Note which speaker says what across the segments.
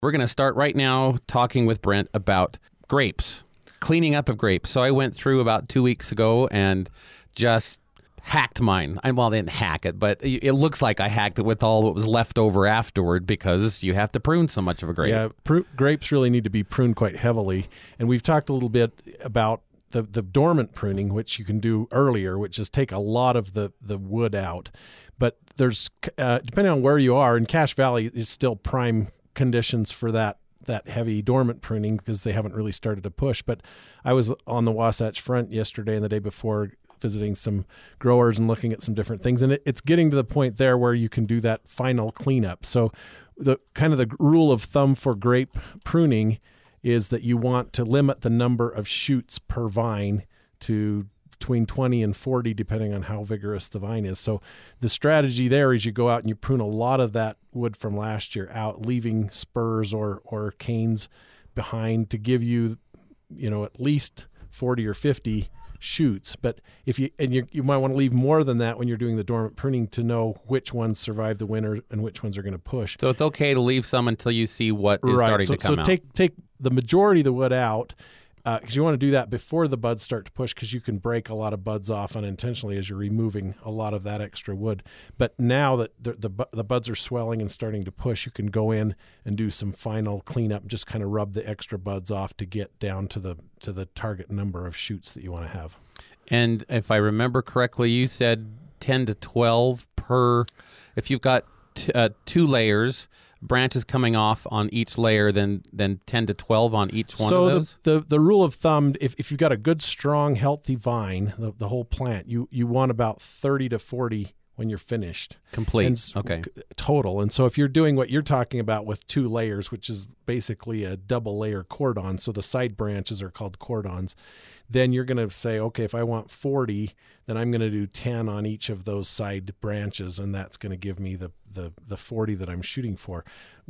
Speaker 1: We're going to start right now talking with Brent about grapes, cleaning up of grapes. So I went through about 2 weeks ago and just hacked mine. Well, I didn't hack it, but it looks like I hacked it with all what was left over afterward because you have to prune so much of a grape.
Speaker 2: Yeah, grapes really need to be pruned quite heavily. And we've talked a little bit about the dormant pruning, which you can do earlier, which is take a lot of the wood out. But there's, depending on where you are, in Cache Valley is still prime conditions for that heavy dormant pruning because they haven't really started to push. But I was on the Wasatch Front yesterday and the day before visiting some growers and looking at some different things. And it's getting to the point there where you can do that final cleanup. So the rule of thumb for grape pruning is that you want to limit the number of shoots per vine to between 20 and 40, depending on how vigorous the vine is. So the strategy there is you go out and you prune a lot of that wood from last year out, leaving spurs or canes behind to give you, at least 40 or 50 shoots. But you might want to leave more than that when you're doing the dormant pruning to know which ones survive the winter and which ones are going to push.
Speaker 1: So it's okay to leave some until you see what is starting to come out.
Speaker 2: So take the majority of the wood out, because you want to do that before the buds start to push, because you can break a lot of buds off unintentionally as you're removing a lot of that extra wood. But now that the buds are swelling and starting to push, you can go in and do some final cleanup, just kind of rub the extra buds off to get down to the target number of shoots that you want to have.
Speaker 1: And if I remember correctly, you said 10 to 12 per, if you've got 2 layers, branches coming off on each layer, then 10 to 12 on each one of those?
Speaker 2: So the rule of thumb, if you've got a good, strong, healthy vine, the whole plant, you want about 30 to 40 when you're finished.
Speaker 1: Complete, okay.
Speaker 2: Total. And so if you're doing what you're talking about with 2 layers, which is basically a double layer cordon, so the side branches are called cordons, then you're going to say, okay, if I want 40, then I'm going to do 10 on each of those side branches, and that's going to give me the 40 that I'm shooting for.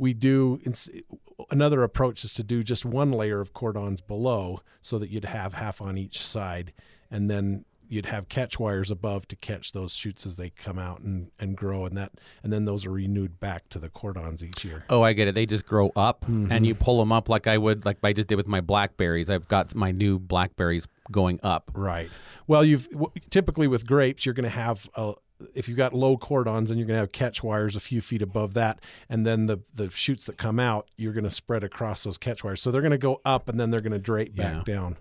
Speaker 2: Another approach is to do just 1 layer of cordons below so that you'd have half on each side, and then you'd have catch wires above to catch those shoots as they come out and grow, and then those are renewed back to the cordons each year.
Speaker 1: Oh, I get it. They just grow up, and you pull them up like I just did with my blackberries. I've got my new blackberries going up.
Speaker 2: Right. Well, typically with grapes, you're going to have if you've got low cordons, then you're going to have catch wires a few feet above that, and then the shoots that come out, you're going to spread across those catch wires. So they're going to go up, and then they're going to drape back down.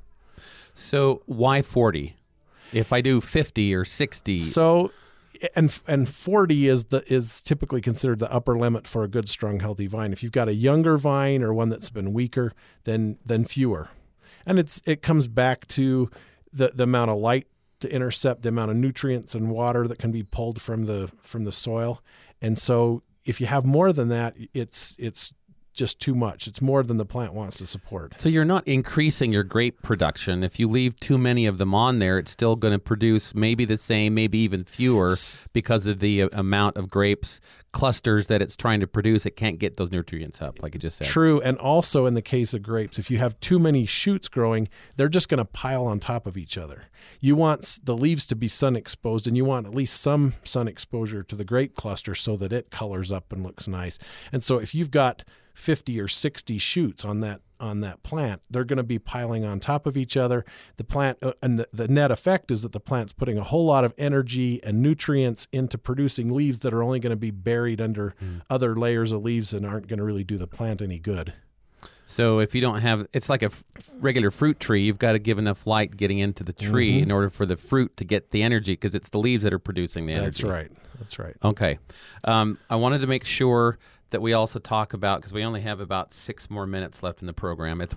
Speaker 1: So why 40? If I do 50 or 60,
Speaker 2: so and 40 is typically considered the upper limit for a good, strong, healthy vine. If you've got a younger vine or one that's been weaker, then fewer, and it comes back to the amount of light to intercept, the amount of nutrients and water that can be pulled from the soil, and so if you have more than that, it's just too much. It's more than the plant wants to support.
Speaker 1: So you're not increasing your grape production. If you leave too many of them on there, it's still going to produce maybe the same, maybe even fewer because of the amount of grapes clusters that it's trying to produce. It can't get those nutrients up, like you just said.
Speaker 2: True, and also in the case of grapes, if you have too many shoots growing, they're just going to pile on top of each other. You want the leaves to be sun exposed, and you want at least some sun exposure to the grape cluster so that it colors up and looks nice. And so if you've got 50 or 60 shoots on that plant, they're going to be piling on top of each other. The plant and the net effect is that the plant's putting a whole lot of energy and nutrients into producing leaves that are only going to be buried under other layers of leaves and aren't going to really do the plant any good.
Speaker 1: So if you don't have, it's like a regular fruit tree, you've got to give enough light getting into the tree in order for the fruit to get the energy, because it's the leaves that are producing the energy.
Speaker 2: That's right.
Speaker 1: Okay. I wanted to make sure that we also talk about, because we only have about 6 more minutes left in the program. It's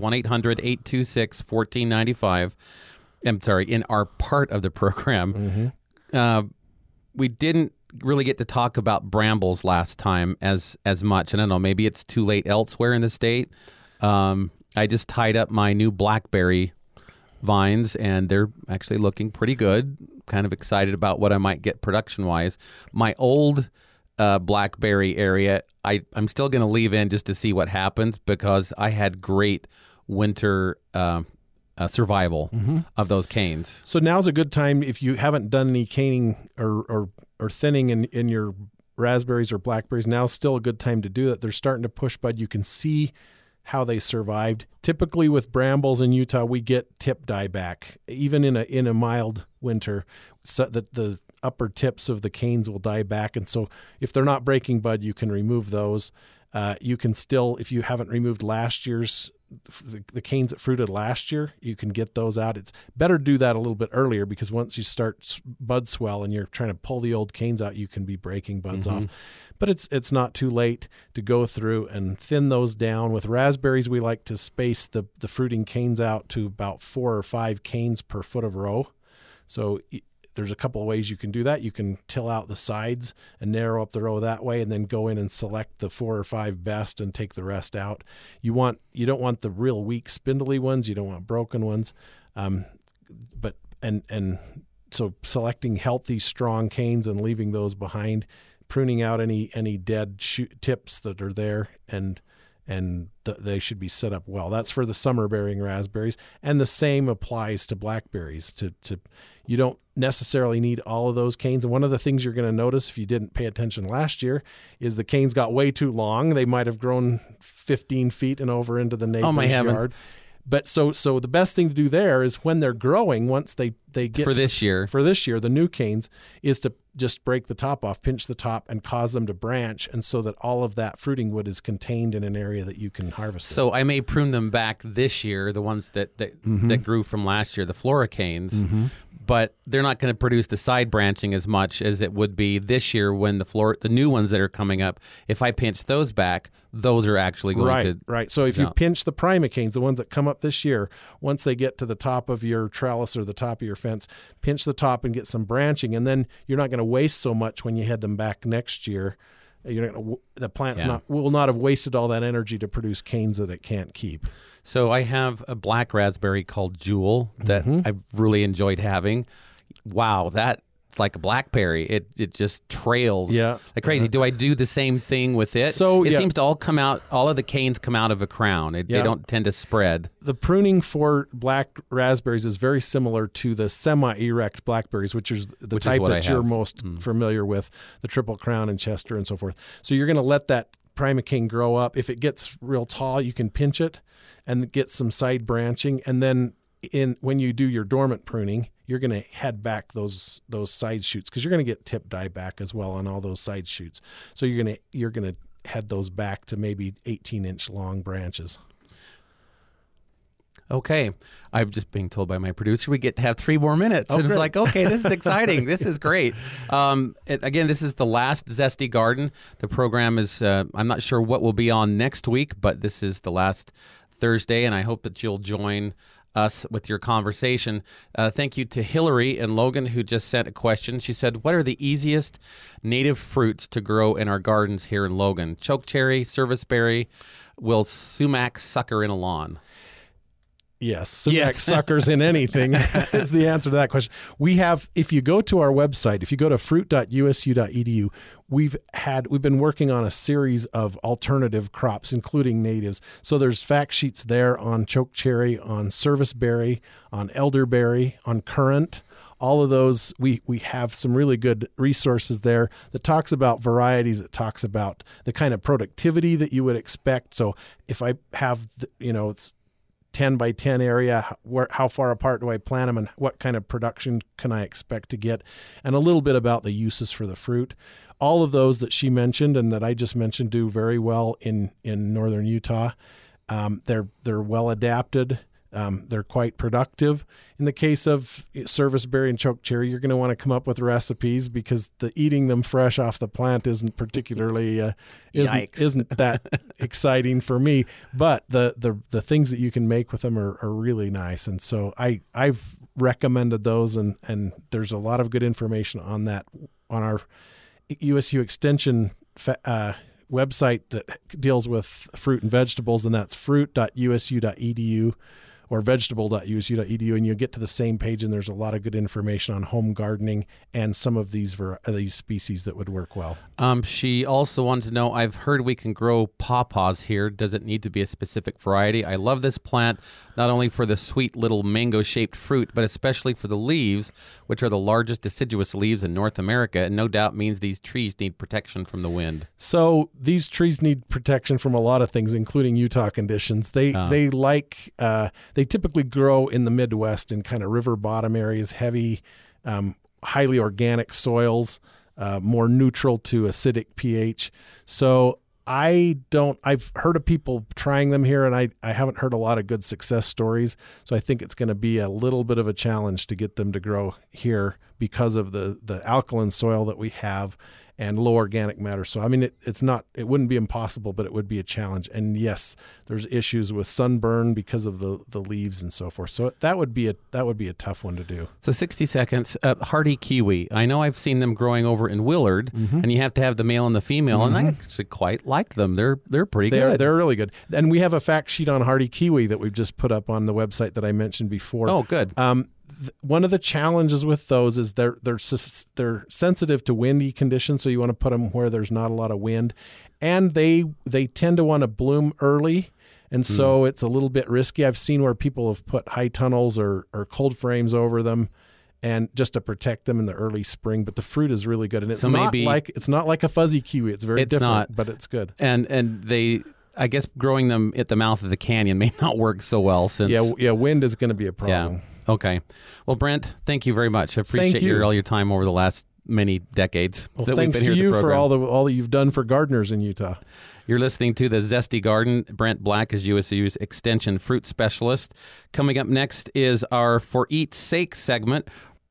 Speaker 1: 1-800-826-1495. I'm sorry, in our part of the program. We didn't really get to talk about brambles last time as much. And I don't know, maybe it's too late elsewhere in the state. I just tied up my new blackberry vines, and they're actually looking pretty good. Kind of excited about what I might get production-wise. My old blackberry area, I'm still going to leave in just to see what happens, because I had great winter survival of those canes.
Speaker 2: So now's a good time, if you haven't done any caning or thinning in your raspberries or blackberries, now's still a good time to do that. They're starting to push bud. You can see how they survived. Typically with brambles in Utah, we get tip dieback, even in a mild winter, so that the upper tips of the canes will die back. And so if they're not breaking bud, you can remove those. You can still, if you haven't removed last year's, the canes that fruited last year, you can get those out. It's better to do that a little bit earlier, because once you start bud swell and you're trying to pull the old canes out, you can be breaking buds off. But it's not too late to go through and thin those down. With raspberries, we like to space the fruiting canes out to about 4 or 5 canes per foot of row. So there's a couple of ways you can do that. You can till out the sides and narrow up the row that way, and then go in and select the 4 or 5 best and take the rest out. You don't want the real weak, spindly ones. You don't want broken ones. So selecting healthy, strong canes and leaving those behind, pruning out any dead tips that are there, and they should be set up well. That's for the summer bearing raspberries, and the same applies to blackberries. You don't necessarily need all of those canes. And one of the things you're going to notice if you didn't pay attention last year is the canes got way too long. They might have grown 15 feet and over into the neighbor's yard. But so the best thing to do there is when they're growing, once they get
Speaker 1: for this year,
Speaker 2: the new canes, is to just break the top off, pinch the top, and cause them to branch, and so that all of that fruiting wood is contained in an area that you can harvest.
Speaker 1: So I may prune them back this year, the ones that grew from last year, the Floricanes, but they're not going to produce the side branching as much as it would be this year when the new ones that are coming up. If I pinch those back, those are actually going to
Speaker 2: right. So if you pinch the primocanes, the ones that come up this year, once they get to the top of your trellis or the top of your fence, pinch the top and get some branching, and then you're not going to waste so much when you head them back next year. The plant's will not have wasted all that energy to produce canes that it can't keep.
Speaker 1: So I have a black raspberry called Jewel that I've really enjoyed having. Wow, that's like a blackberry. It just trails like crazy. Do I do the same thing with it? So it seems to all of the canes come out of a crown. They don't tend to spread.
Speaker 2: The pruning for black raspberries is very similar to the semi-erect blackberries, which is the type that you're most familiar with, the triple crown and Chester and so forth. So you're going to let that primocane grow up. If it gets real tall, you can pinch it and get some side branching, and then when you do your dormant pruning, you're going to head back those side shoots, because you're going to get tip dieback as well on all those side shoots. So you're going to head those back to maybe 18-inch long branches.
Speaker 1: Okay. I'm just being told by my producer we get to have 3 more minutes. And it's like, okay, this is exciting. This is great. Again, this is the last Zesty Garden. The program is, I'm not sure what will be on next week, but this is the last Thursday, and I hope that you'll join us with your conversation. Thank you to Hillary and Logan, who just sent a question. She said, what are the easiest native fruits to grow in our gardens here in Logan? Chokecherry, serviceberry, will sumac sucker in a lawn?
Speaker 2: Yes, sumac suckers in anything is the answer to that question. We have, if you go to our website, if you go to fruit.usu.edu, we've been working on a series of alternative crops, including natives. So there's fact sheets there on chokecherry, on serviceberry, on elderberry, on currant. All of those, we have some really good resources there that talks about varieties, it talks about the kind of productivity that you would expect. So if I have, 10 by 10 area, how far apart do I plant them, and what kind of production can I expect to get, and a little bit about the uses for the fruit. All of those that she mentioned and that I just mentioned do very well in northern Utah. They're well adapted. They're quite productive. In the case of serviceberry and chokecherry, you're going to want to come up with recipes, because eating them fresh off the plant isn't particularly isn't that exciting for me. But the things that you can make with them are really nice, and so I've recommended those, and there's a lot of good information on that on our USU Extension website that deals with fruit and vegetables, and that's fruit.usu.edu. or vegetable.usu.edu, and you'll get to the same page, and there's a lot of good information on home gardening and some of these species that would work well.
Speaker 1: She also wanted to know, I've heard we can grow pawpaws here. Does it need to be a specific variety? I love this plant, not only for the sweet little mango-shaped fruit, but especially for the leaves, which are the largest deciduous leaves in North America, and no doubt means these trees need protection from the wind.
Speaker 2: So these trees need protection from a lot of things, including Utah conditions. They typically grow in the Midwest in kind of river bottom areas, heavy, highly organic soils, more neutral to acidic pH. So I've heard of people trying them here, and I haven't heard a lot of good success stories. So I think it's going to be a little bit of a challenge to get them to grow here because of the alkaline soil that we have and low organic matter. So, I mean, it wouldn't be impossible, but it would be a challenge. And yes, there's issues with sunburn because of the leaves and so forth. So that would be a tough one to do.
Speaker 1: So 60 seconds, hardy kiwi. I know I've seen them growing over in Willard, and you have to have the male and the female, and I actually quite like them. They're pretty good.
Speaker 2: They're really good. And we have a fact sheet on hardy kiwi that we've just put up on the website that I mentioned before.
Speaker 1: Oh, good.
Speaker 2: One of the challenges with those is they're sensitive to windy conditions, so you want to put them where there's not a lot of wind, and they tend to want to bloom early, and so it's a little bit risky. I've seen where people have put high tunnels or cold frames over them, and just to protect them in the early spring. But the fruit is really good, and it's not like a fuzzy kiwi. It's very different, but it's good.
Speaker 1: And they, I guess, growing them at the mouth of the canyon may not work so well since
Speaker 2: wind is going to be a problem.
Speaker 1: Yeah. Okay. Well, Brent, thank you very much. I appreciate all your time over the last many decades.
Speaker 2: Well, thanks to you for all that you've done for gardeners in Utah.
Speaker 1: You're listening to The Zesty Garden. Brent Black is USU's Extension Fruit Specialist. Coming up next is our For Eat's Sake segment.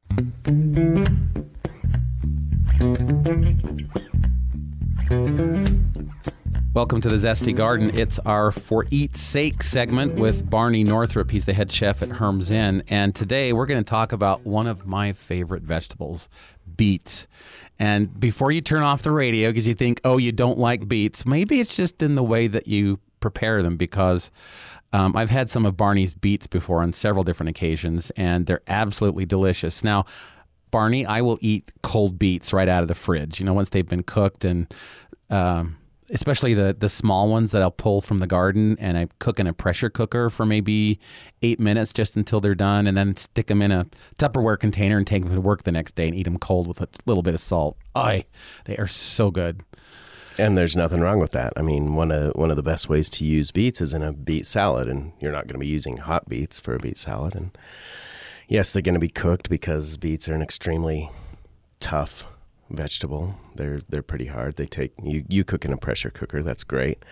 Speaker 1: Welcome to the Zesty Garden. It's our For Eat's Sake segment with Barney Northrup. He's the head chef at Herm's Inn. And today we're going to talk about one of my favorite vegetables, beets. And before you turn off the radio because you think, oh, you don't like beets, maybe it's just in the way that you prepare them, because I've had some of Barney's beets before on several different occasions, and they're absolutely delicious. Now, Barney, I will eat cold beets right out of the fridge, once they've been cooked, and especially the small ones that I'll pull from the garden, and I cook in a pressure cooker for maybe 8 minutes just until they're done, and then stick them in a Tupperware container and take them to work the next day and eat them cold with a little bit of salt. They are so good.
Speaker 3: And there's nothing wrong with that. I mean, one of the best ways to use beets is in a beet salad, and you're not going to be using hot beets for a beet salad. And yes, they're going to be cooked because beets are an extremely tough vegetable. They're pretty hard. They take you cook in a pressure cooker. That's great.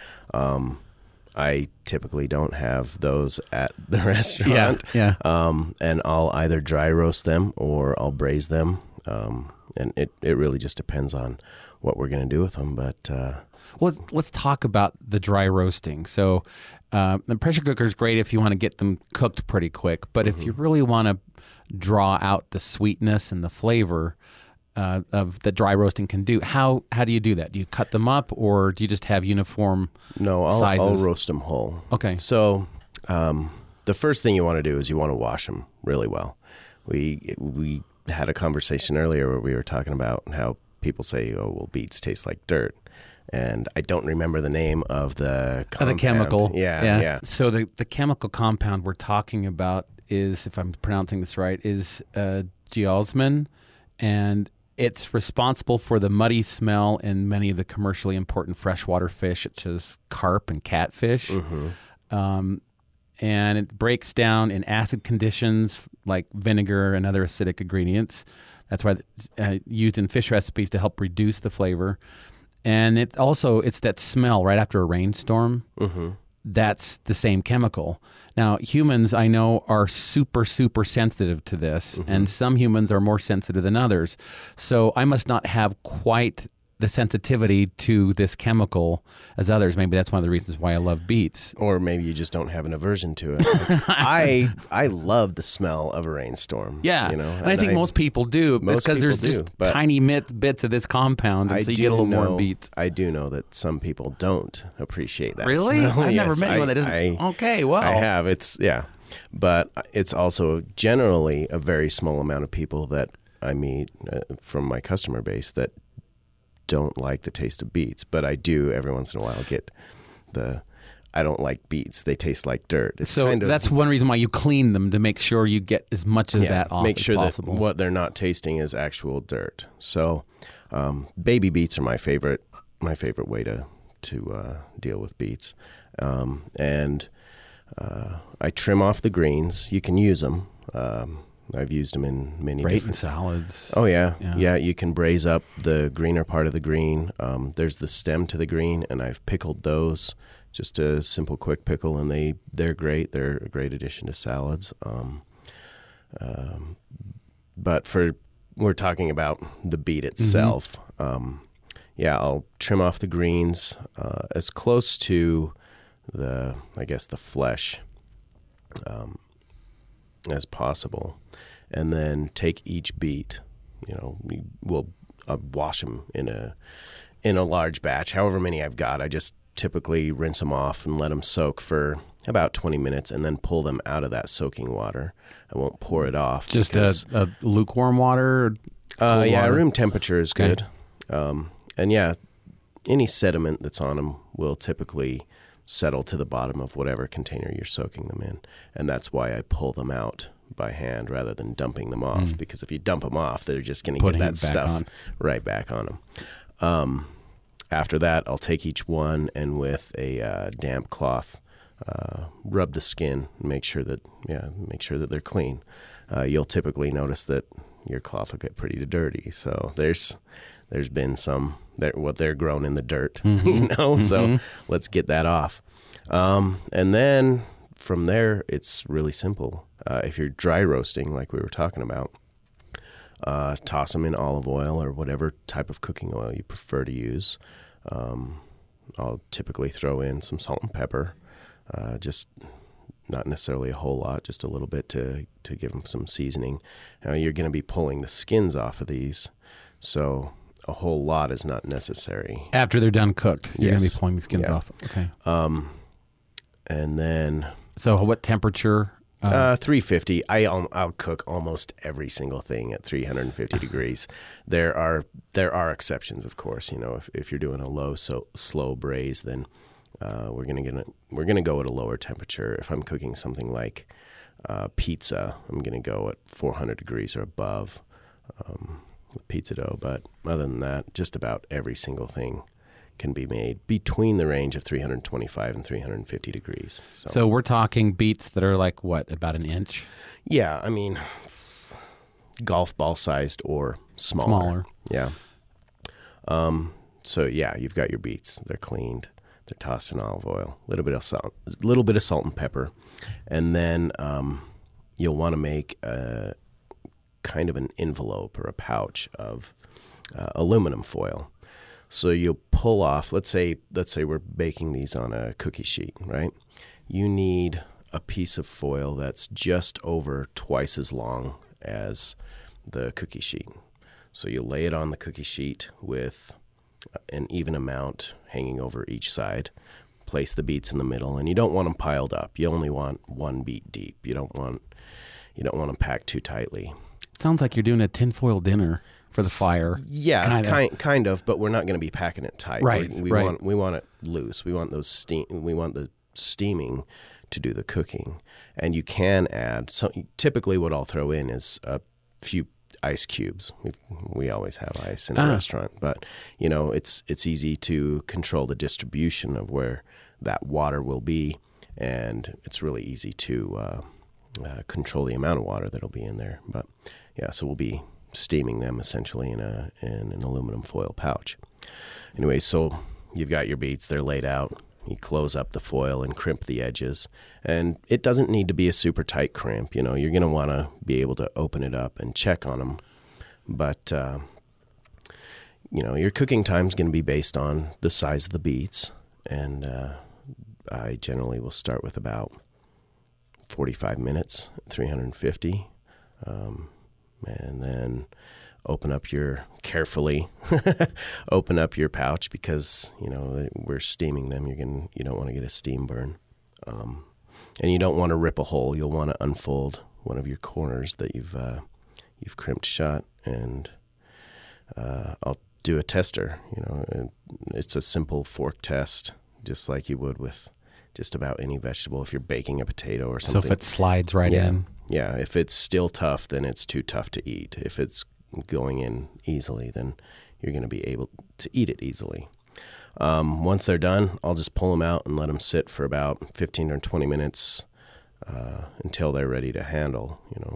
Speaker 3: I typically don't have those at the restaurant.
Speaker 1: Yeah.
Speaker 3: And I'll either dry roast them or I'll braise them. And it really just depends on what we're going to do with them. But
Speaker 1: let's talk about the dry roasting. So the pressure cooker is great if you want to get them cooked pretty quick. But if you really want to draw out the sweetness and the flavor of the dry roasting can do, how do you do that? Do you cut them up, or do you just have uniform sizes?
Speaker 3: I'll roast them whole.
Speaker 1: Okay.
Speaker 3: So the first thing you want to do is you want to wash them really well. We had a conversation earlier where we were talking about how people say, oh, well, beets taste like dirt. And I don't remember the name of the compound.
Speaker 1: The chemical.
Speaker 3: Yeah.
Speaker 1: So the chemical compound we're talking about is, if I'm pronouncing this right, is geosmin, and it's responsible for the muddy smell in many of the commercially important freshwater fish, such as carp and catfish. And it breaks down in acid conditions like vinegar and other acidic ingredients. That's why it's used in fish recipes to help reduce the flavor. And it's that smell right after a rainstorm. That's the same chemical. Now, humans, I know, are super, super sensitive to this, and some humans are more sensitive than others. So I must not have quite the sensitivity to this chemical as others. Maybe that's one of the reasons why I love beets.
Speaker 3: Or maybe you just don't have an aversion to it. I love the smell of a rainstorm.
Speaker 1: Yeah, and I think most people do, because there's just tiny bits of this compound, and so you get a little more beets.
Speaker 3: I do know that some people don't appreciate that
Speaker 1: Really?
Speaker 3: smell.
Speaker 1: I've never met anyone that doesn't. Okay, wow.
Speaker 3: I have. But it's also generally a very small amount of people that I meet from my customer base that don't like the taste of beets. But I do every once in a while get I don't like beets. They taste like dirt. It's
Speaker 1: So that's one reason why you clean them, to make sure you get as much of that off
Speaker 3: make
Speaker 1: as
Speaker 3: sure
Speaker 1: possible.
Speaker 3: that what they're not tasting is actual dirt. So baby beets are my favorite way to deal with beets. And I trim off the greens. You can use them. I've used them in many
Speaker 1: Braising
Speaker 3: different
Speaker 1: salads.
Speaker 3: Oh, yeah. You can braise up the greener part of the green. There's the stem to the green, and I've pickled those. Just a simple, quick pickle, and they're great. They're a great addition to salads. But we're talking about the beet itself. I'll trim off the greens as close to the flesh as possible, and then take each beet. We'll wash them in a large batch, however many I've got. I just typically rinse them off and let them soak for about 20 minutes, and then pull them out of that soaking water. I won't pour it off.
Speaker 1: Just a lukewarm water?
Speaker 3: Water? Room temperature is good. And any sediment that's on them will typically settle to the bottom of whatever container you're soaking them in. And that's why I pull them out by hand rather than dumping them off, because if you dump them off, they're just going to get that stuff right back on them. After that, I'll take each one and with a damp cloth, rub the skin and make sure that they're clean. You'll typically notice that your cloth will get pretty dirty. So there's been some they're grown in the dirt, So let's get that off. And then from there, it's really simple. If you're dry roasting, like we were talking about, toss them in olive oil or whatever type of cooking oil you prefer to use. I'll typically throw in some salt and pepper, just not necessarily a whole lot, just a little bit to give them some seasoning. Now, you're going to be pulling the skins off of these, so a whole lot is not necessary.
Speaker 1: After they're done cooked, you're going to be pulling the skins off. Okay.
Speaker 3: And then...
Speaker 1: So what temperature?
Speaker 3: 350. I'll cook almost every single thing at 350 degrees. There are exceptions, of course. If you're doing a slow braise, then we're gonna go at a lower temperature. If I'm cooking something like pizza, I'm gonna go at 400 degrees or above with pizza dough. But other than that, just about every single thing can be made between the range of 325 and 350 degrees.
Speaker 1: So we're talking beets that are like what, about an inch?
Speaker 3: Yeah, I mean, golf ball sized or smaller. Yeah. So you've got your beets. They're cleaned. They're tossed in olive oil. A little bit of salt and pepper, and then you'll want to make a kind of an envelope or a pouch of aluminum foil. So you'll pull off, let's say we're baking these on a cookie sheet, right? You need a piece of foil that's just over twice as long as the cookie sheet. So you lay it on the cookie sheet with an even amount hanging over each side. Place the beets in the middle, and you don't want them piled up. You only want one beet deep. You don't want them packed too tightly.
Speaker 1: It sounds like you're doing a tinfoil dinner for the fire.
Speaker 3: Yeah, kind of, but we're not going to be packing it tight.
Speaker 1: Right.
Speaker 3: We want it loose. We want the steaming to do the cooking. And you can add typically what I'll throw in is a few ice cubes. We always have ice in a restaurant, but it's easy to control the distribution of where that water will be, and it's really easy to control the amount of water that'll be in there. But so we'll be steaming them essentially in an aluminum foil pouch. Anyway, so you've got your beets, they're laid out. You close up the foil and crimp the edges. And it doesn't need to be a super tight crimp. You're going to want to be able to open it up and check on them. But, your cooking time is going to be based on the size of the beets. And I generally will start with about 45 minutes, 350. And then open up your pouch because we're steaming them. You don't want to get a steam burn. And you don't want to rip a hole. You'll want to unfold one of your corners that you've crimped shut, and I'll do a tester. It's a simple fork test, just like you would with just about any vegetable. If you're baking a potato or something,
Speaker 1: So if it slides right in.
Speaker 3: Yeah, if it's still tough, then it's too tough to eat. If it's going in easily, then you're going to be able to eat it easily. Once they're done, I'll just pull them out and let them sit for about 15 or 20 minutes until they're ready to handle,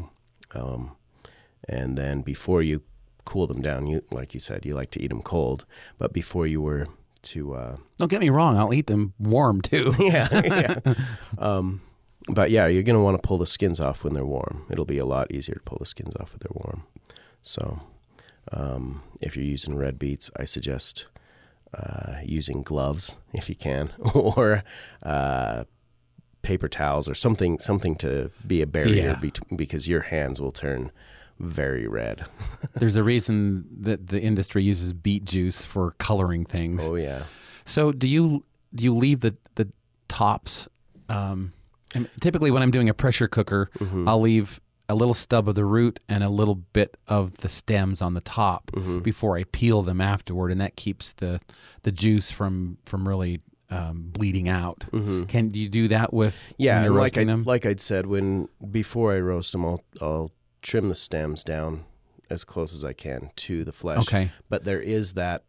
Speaker 3: and then before you cool them down, like you said, you like to eat them cold, but before you were to...
Speaker 1: Don't get me wrong, I'll eat them warm too.
Speaker 3: yeah. But yeah, you're going to want to pull the skins off when they're warm. It'll be a lot easier to pull the skins off when they're warm. So if you're using red beets, I suggest using gloves if you can, or paper towels or something to be a barrier because your hands will turn very red.
Speaker 1: There's a reason that the industry uses beet juice for coloring things.
Speaker 3: Oh yeah.
Speaker 1: So do you leave the tops? And typically, when I'm doing a pressure cooker, I'll leave a little stub of the root and a little bit of the stems on the top before I peel them afterward, and that keeps the juice from really bleeding out. Do you do that with when you're roasting them?
Speaker 3: Like I'd said, before I roast them, I'll trim the stems down as close as I can to the flesh.
Speaker 1: Okay,
Speaker 3: but there is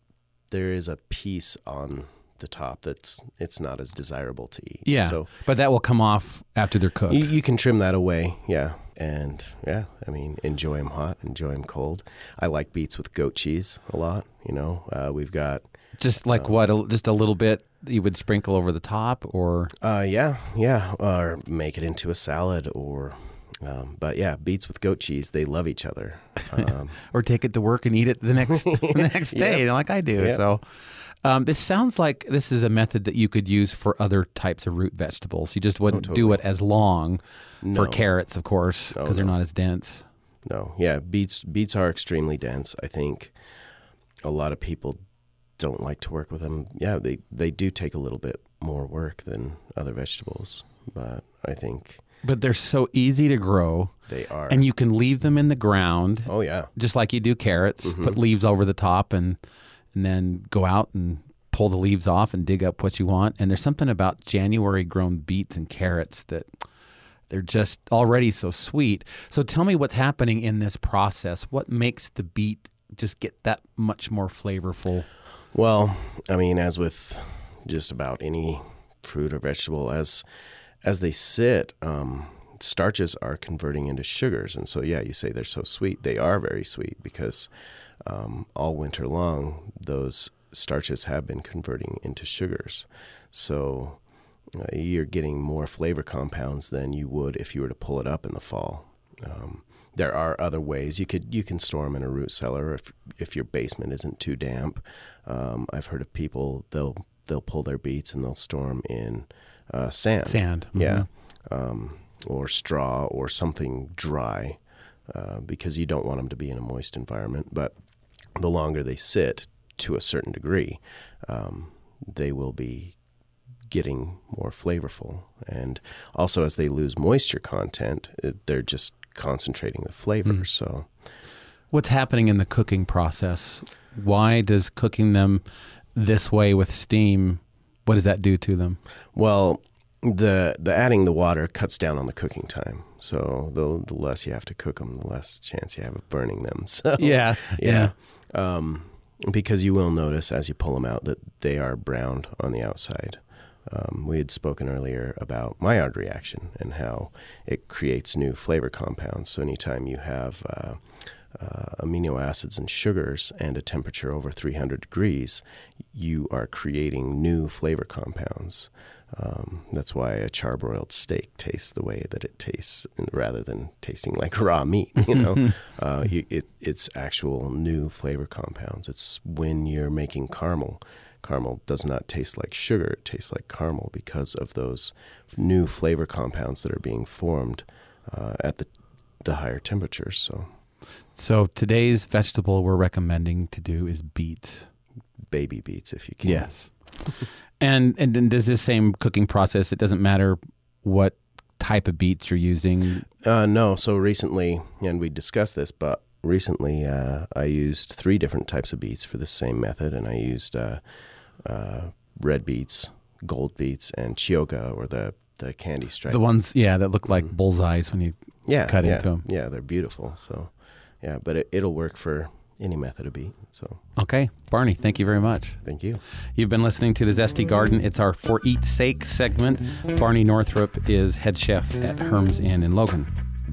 Speaker 3: a piece on the top it's not as desirable to eat.
Speaker 1: Yeah,
Speaker 3: so,
Speaker 1: but that will come off after they're cooked.
Speaker 3: You can trim that away, yeah. And yeah, I mean, enjoy them hot, enjoy them cold. I like beets with goat cheese a lot. We've got
Speaker 1: just like just a little bit you would sprinkle over the top, or
Speaker 3: yeah, or make it into a salad, or but yeah, beets with goat cheese, they love each other.
Speaker 1: Or take it to work and eat it the next day, like I do. Yep. So. This sounds like this is a method that you could use for other types of root vegetables. You just wouldn't do it as long for carrots, of course, because they're not as dense.
Speaker 3: No, yeah, beets are extremely dense. I think a lot of people don't like to work with them. Yeah, they do take a little bit more work than other vegetables, but I think...
Speaker 1: But they're so easy to grow.
Speaker 3: They are.
Speaker 1: And you can leave them in the ground.
Speaker 3: Oh, yeah.
Speaker 1: Just like you do carrots. Put leaves over the top and then go out and pull the leaves off and dig up what you want. And there's something about January grown beets and carrots that they're just already so sweet. So tell me what's happening in this process. What makes the beet just get that much more flavorful?
Speaker 3: Well, I mean, as with just about any fruit or vegetable, as they sit, starches are converting into sugars. And so, yeah, you say they're so sweet. They are very sweet because all winter long, those starches have been converting into sugars. So you're getting more flavor compounds than you would if you were to pull it up in the fall. There are other ways. You can store them in a root cellar if your basement isn't too damp. I've heard of people, they'll pull their beets and they'll store them in sand.
Speaker 1: Sand.
Speaker 3: Yeah. Or straw or something dry because you don't want them to be in a moist environment. But the longer they sit, to a certain degree, they will be getting more flavorful. And also, as they lose moisture content, they're just concentrating the flavor. So,
Speaker 1: what's happening in the cooking process? Why does cooking them this way with steam, what does that do to them?
Speaker 3: Well, the adding the water cuts down on the cooking time. So the less you have to cook them, the less chance you have of burning them. So
Speaker 1: yeah.
Speaker 3: Because you will notice as you pull them out that they are browned on the outside. We had spoken earlier about Maillard reaction and how it creates new flavor compounds. So anytime you have amino acids and sugars and a temperature over 300 degrees, you are creating new flavor compounds. That's why a charbroiled steak tastes the way that it tastes, rather than tasting like raw meat. It's actual new flavor compounds. It's when you're making caramel. Caramel does not taste like sugar; it tastes like caramel because of those new flavor compounds that are being formed at the higher temperatures.
Speaker 1: So today's vegetable we're recommending to do is beets.
Speaker 3: Baby beets, if you can.
Speaker 1: Yes. And does this same cooking process, it doesn't matter what type of beets you're using?
Speaker 3: No. So recently, and we discussed this, but recently I used 3 different types of beets for the same method, and I used red beets, gold beets, and Chioggia, or the candy stripe.
Speaker 1: The ones, that look like bullseyes when you cut into them.
Speaker 3: Yeah, they're beautiful. So, yeah, but it'll work for any method of beet. So,
Speaker 1: okay, Barney, thank you very much.
Speaker 3: Thank you.
Speaker 1: You've been listening to The Zesty Garden. It's our For Eat's Sake segment. Barney Northrup is head chef at Herm's Inn in Logan.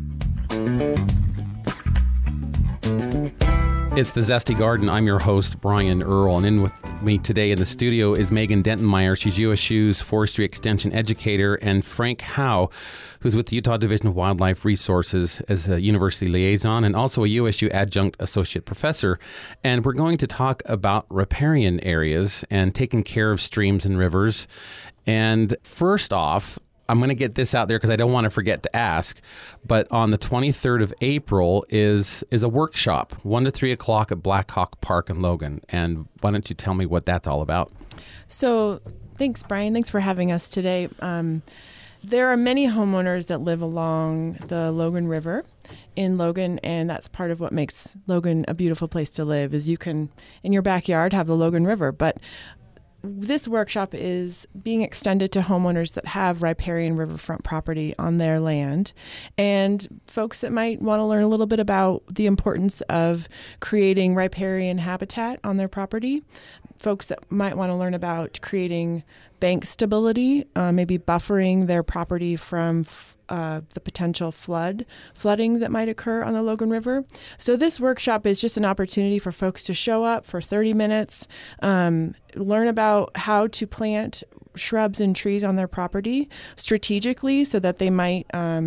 Speaker 1: It's The Zesty Garden. I'm your host, Brian Earl, and in with me today in the studio is Megan Dentonmeyer. She's USU's Forestry Extension Educator, and Frank Howe, who's with the Utah Division of Wildlife Resources as a university liaison and also a USU Adjunct Associate Professor. And we're going to talk about riparian areas and taking care of streams and rivers. And first off, I'm going to get this out there because I don't want to forget to ask, but on the 23rd of April is a workshop, 1 to 3 o'clock at Blackhawk Park in Logan. And why don't you tell me what that's all about?
Speaker 4: So thanks, Brian. Thanks for having us today. There are many homeowners that live along the Logan River in Logan, and that's part of what makes Logan a beautiful place to live, is you can, in your backyard, have the Logan River. But this workshop is being extended to homeowners that have riparian riverfront property on their land, and folks that might want to learn a little bit about the importance of creating riparian habitat on their property, folks that might want to learn about creating bank stability, maybe buffering their property from the potential flooding that might occur on the Logan River. So this workshop is just an opportunity for folks to show up for 30 minutes, learn about how to plant shrubs and trees on their property strategically so that they might,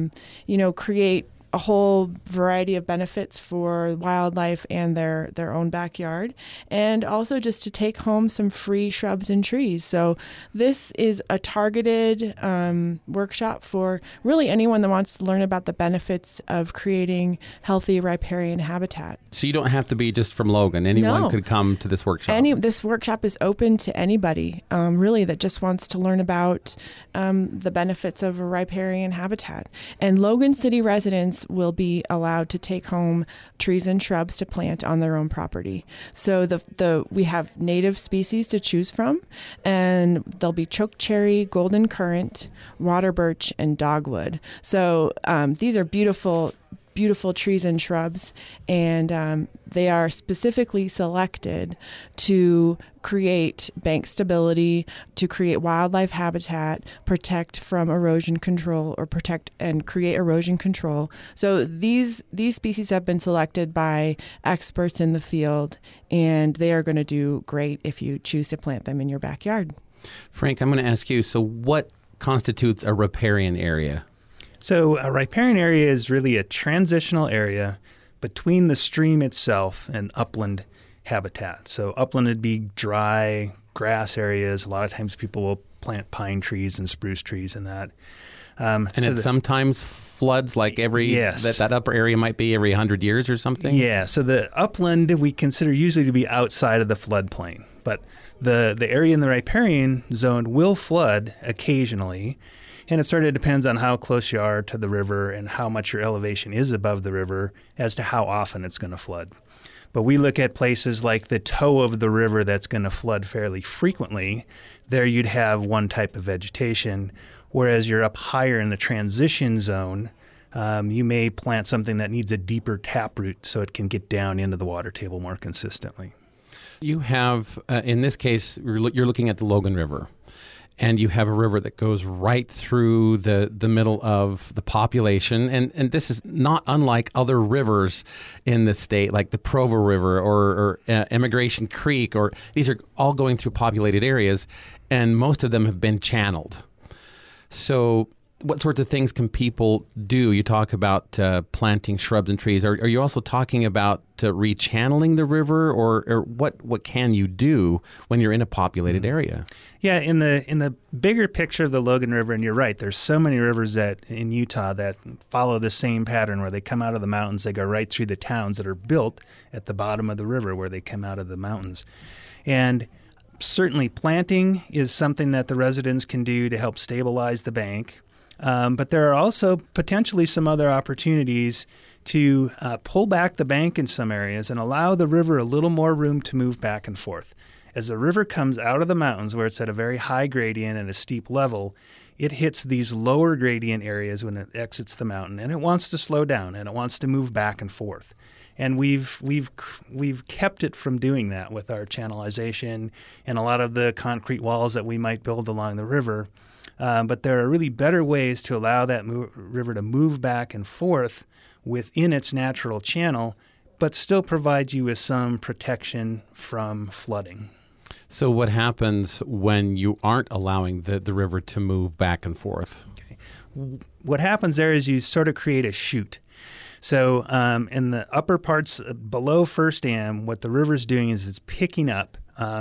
Speaker 4: create a whole variety of benefits for wildlife and their own backyard, and also just to take home some free shrubs and trees. So this is a targeted workshop for really anyone that wants to learn about the benefits of creating healthy riparian habitat.
Speaker 1: So you don't have to be just from Logan. Anyone could come to this workshop.
Speaker 4: This workshop is open to anybody, really, that just wants to learn about the benefits of a riparian habitat. And Logan City residents will be allowed to take home trees and shrubs to plant on their own property. So we have native species to choose from, and there'll be chokecherry, golden currant, water birch, and dogwood. So these are beautiful trees and shrubs, and they are specifically selected to create bank stability, to create wildlife habitat, protect from erosion control, or protect and create erosion control. So these species have been selected by experts in the field, and they are going to do great if you choose to plant them in your backyard.
Speaker 1: Frank, I'm going to ask you, so what constitutes a riparian area?
Speaker 5: So a riparian area is really a transitional area between the stream itself and upland habitat. So upland would be dry grass areas. A lot of times people will plant pine trees and spruce trees in that.
Speaker 1: Sometimes floods, like that upper area might be every 100 years or something?
Speaker 5: Yeah, so the upland we consider usually to be outside of the floodplain. But the area in the riparian zone will flood occasionally. And it sort of depends on how close you are to the river and how much your elevation is above the river as to how often it's going to flood. But we look at places like the toe of the river that's going to flood fairly frequently. There you'd have one type of vegetation, whereas you're up higher in the transition zone, you may plant something that needs a deeper taproot so it can get down into the water table more consistently.
Speaker 1: You have, in this case, you're looking at the Logan River. And you have a river that goes right through the middle of the population. And this is not unlike other rivers in the state, like the Provo River or Immigration Creek, or these are all going through populated areas, and most of them have been channeled. So what sorts of things can people do? You talk about planting shrubs and trees. Are you also talking about rechanneling the river, or what can you do when you're in a populated area?
Speaker 5: Yeah, in the bigger picture of the Logan River, and you're right, there's so many rivers in Utah that follow the same pattern where they come out of the mountains, they go right through the towns that are built at the bottom of the river where they come out of the mountains. And certainly planting is something that the residents can do to help stabilize the bank. But there are also potentially some other opportunities to pull back the bank in some areas and allow the river a little more room to move back and forth. As the river comes out of the mountains where it's at a very high gradient and a steep level, it hits these lower gradient areas when it exits the mountain, and it wants to slow down and it wants to move back and forth. And we've kept it from doing that with our channelization and a lot of the concrete walls that we might build along the river. But there are really better ways to allow that river to move back and forth within its natural channel, but still provide you with some protection from flooding.
Speaker 1: So what happens when you aren't allowing the river to move back and forth?
Speaker 5: Okay. What happens there is you sort of create a chute. So in the upper parts below First Dam, what the river's doing is it's picking up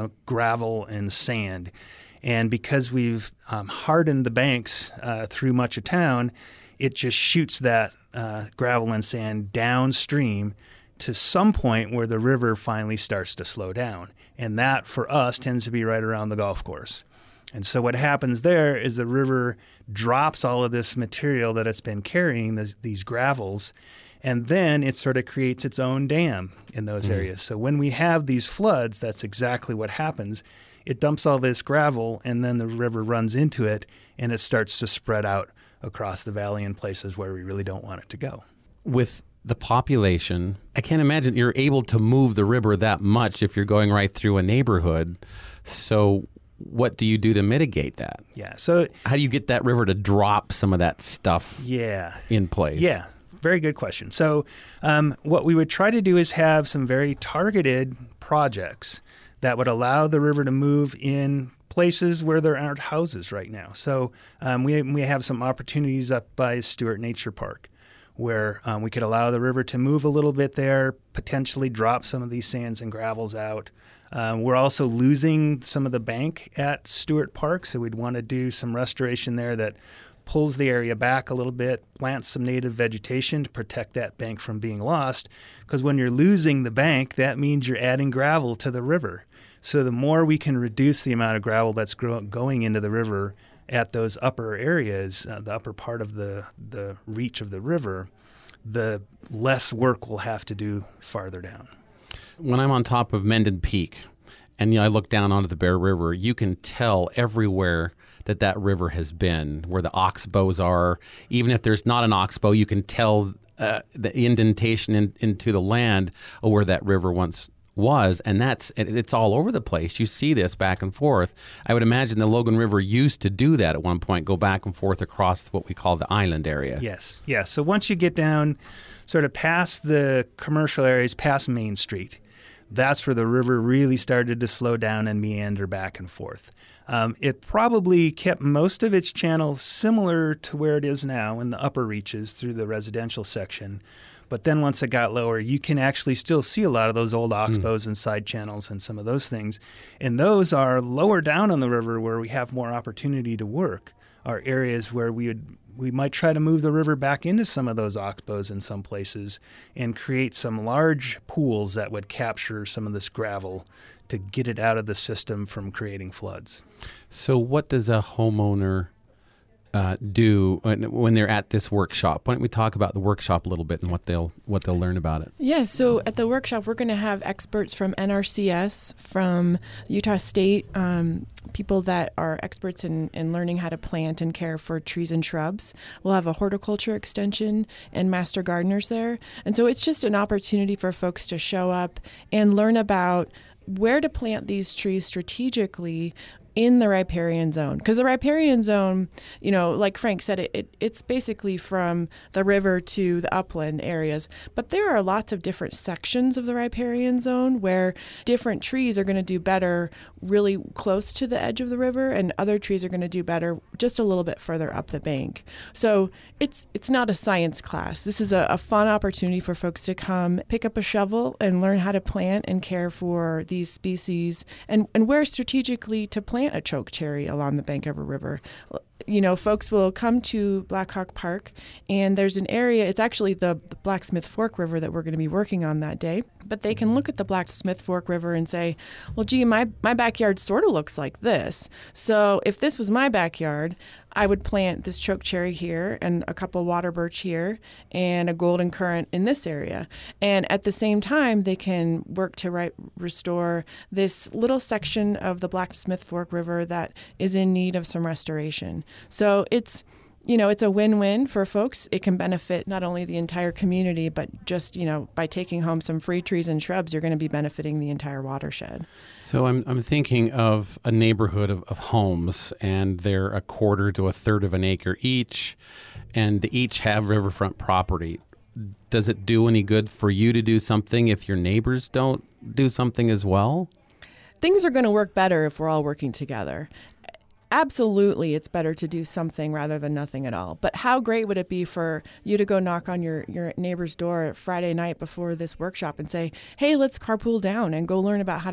Speaker 5: gravel and sand. And because we've hardened the banks through much of town, it just shoots that gravel and sand downstream to some point where the river finally starts to slow down. And that, for us, tends to be right around the golf course. And so what happens there is the river drops all of this material that it's been carrying, these gravels, and then it sort of creates its own dam in those areas. So when we have these floods, that's exactly what happens. It dumps all this gravel, and then the river runs into it, and it starts to spread out across the valley in places where we really don't want it to go.
Speaker 1: With the population, I can't imagine you're able to move the river that much if you're going right through a neighborhood. So what do you do to mitigate that?
Speaker 5: Yeah. So
Speaker 1: how do you get that river to drop some of that stuff in place?
Speaker 5: Yeah. Very good question. So what we would try to do is have some very targeted projects that would allow the river to move in places where there aren't houses right now. So we have some opportunities up by Stewart Nature Park where we could allow the river to move a little bit there, potentially drop some of these sands and gravels out. We're also losing some of the bank at Stewart Park, so we'd want to do some restoration there that pulls the area back a little bit, plants some native vegetation to protect that bank from being lost, because when you're losing the bank, that means you're adding gravel to the river. So the more we can reduce the amount of gravel that's going into the river at those upper areas, the upper part of the reach of the river, the less work we'll have to do farther down.
Speaker 1: When I'm on top of Mendon Peak and I look down onto the Bear River, you can tell everywhere that river has been, where the oxbows are. Even if there's not an oxbow, you can tell the indentation into the land of where that river once was, and it's all over the place. You see this back and forth. I would imagine the Logan River used to do that at one point, go back and forth across what we call the island area.
Speaker 5: Yes. So once you get down sort of past the commercial areas, past Main Street, that's where the river really started to slow down and meander back and forth. It probably kept most of its channel similar to where it is now in the upper reaches through the residential section. But then once it got lower, you can actually still see a lot of those old oxbows and side channels and some of those things. And those are lower down on the river where we have more opportunity to work, are areas where we might try to move the river back into some of those oxbows in some places and create some large pools that would capture some of this gravel to get it out of the system from creating floods.
Speaker 1: So what does a homeowner do when they're at this workshop? Why don't we talk about the workshop a little bit and what they'll learn about it?
Speaker 4: Yeah, so at the workshop, we're going to have experts from NRCS, from Utah State, people that are experts in learning how to plant and care for trees and shrubs. We'll have a horticulture extension and master gardeners there. And so it's just an opportunity for folks to show up and learn about where to plant these trees strategically in the riparian zone. Because the riparian zone, like Frank said, it's basically from the river to the upland areas. But there are lots of different sections of the riparian zone where different trees are going to do better really close to the edge of the river, and other trees are going to do better just a little bit further up the bank. So it's not a science class. This is a fun opportunity for folks to come pick up a shovel and learn how to plant and care for these species, and where strategically to plant a chokecherry along the bank of a river. Folks will come to Blackhawk Park, and there's an area, it's actually the Blacksmith Fork River that we're going to be working on that day. But they can look at the Blacksmith Fork River and say, well, gee, my backyard sort of looks like this. So if this was my backyard, I would plant this chokecherry here and a couple water birch here and a golden currant in this area. And at the same time, they can work to restore this little section of the Blacksmith Fork River that is in need of some restoration. So it's a win-win for folks. It can benefit not only the entire community, but just, by taking home some free trees and shrubs, you're going to be benefiting the entire watershed.
Speaker 1: So I'm thinking of a neighborhood of homes, and they're a quarter to a third of an acre each, and they each have riverfront property. Does it do any good for you to do something if your neighbors don't do something as well?
Speaker 4: Things are going to work better if we're all working together. Absolutely, it's better to do something rather than nothing at all. But how great would it be for you to go knock on your neighbor's door Friday night before this workshop and say, hey, let's carpool down and go learn about how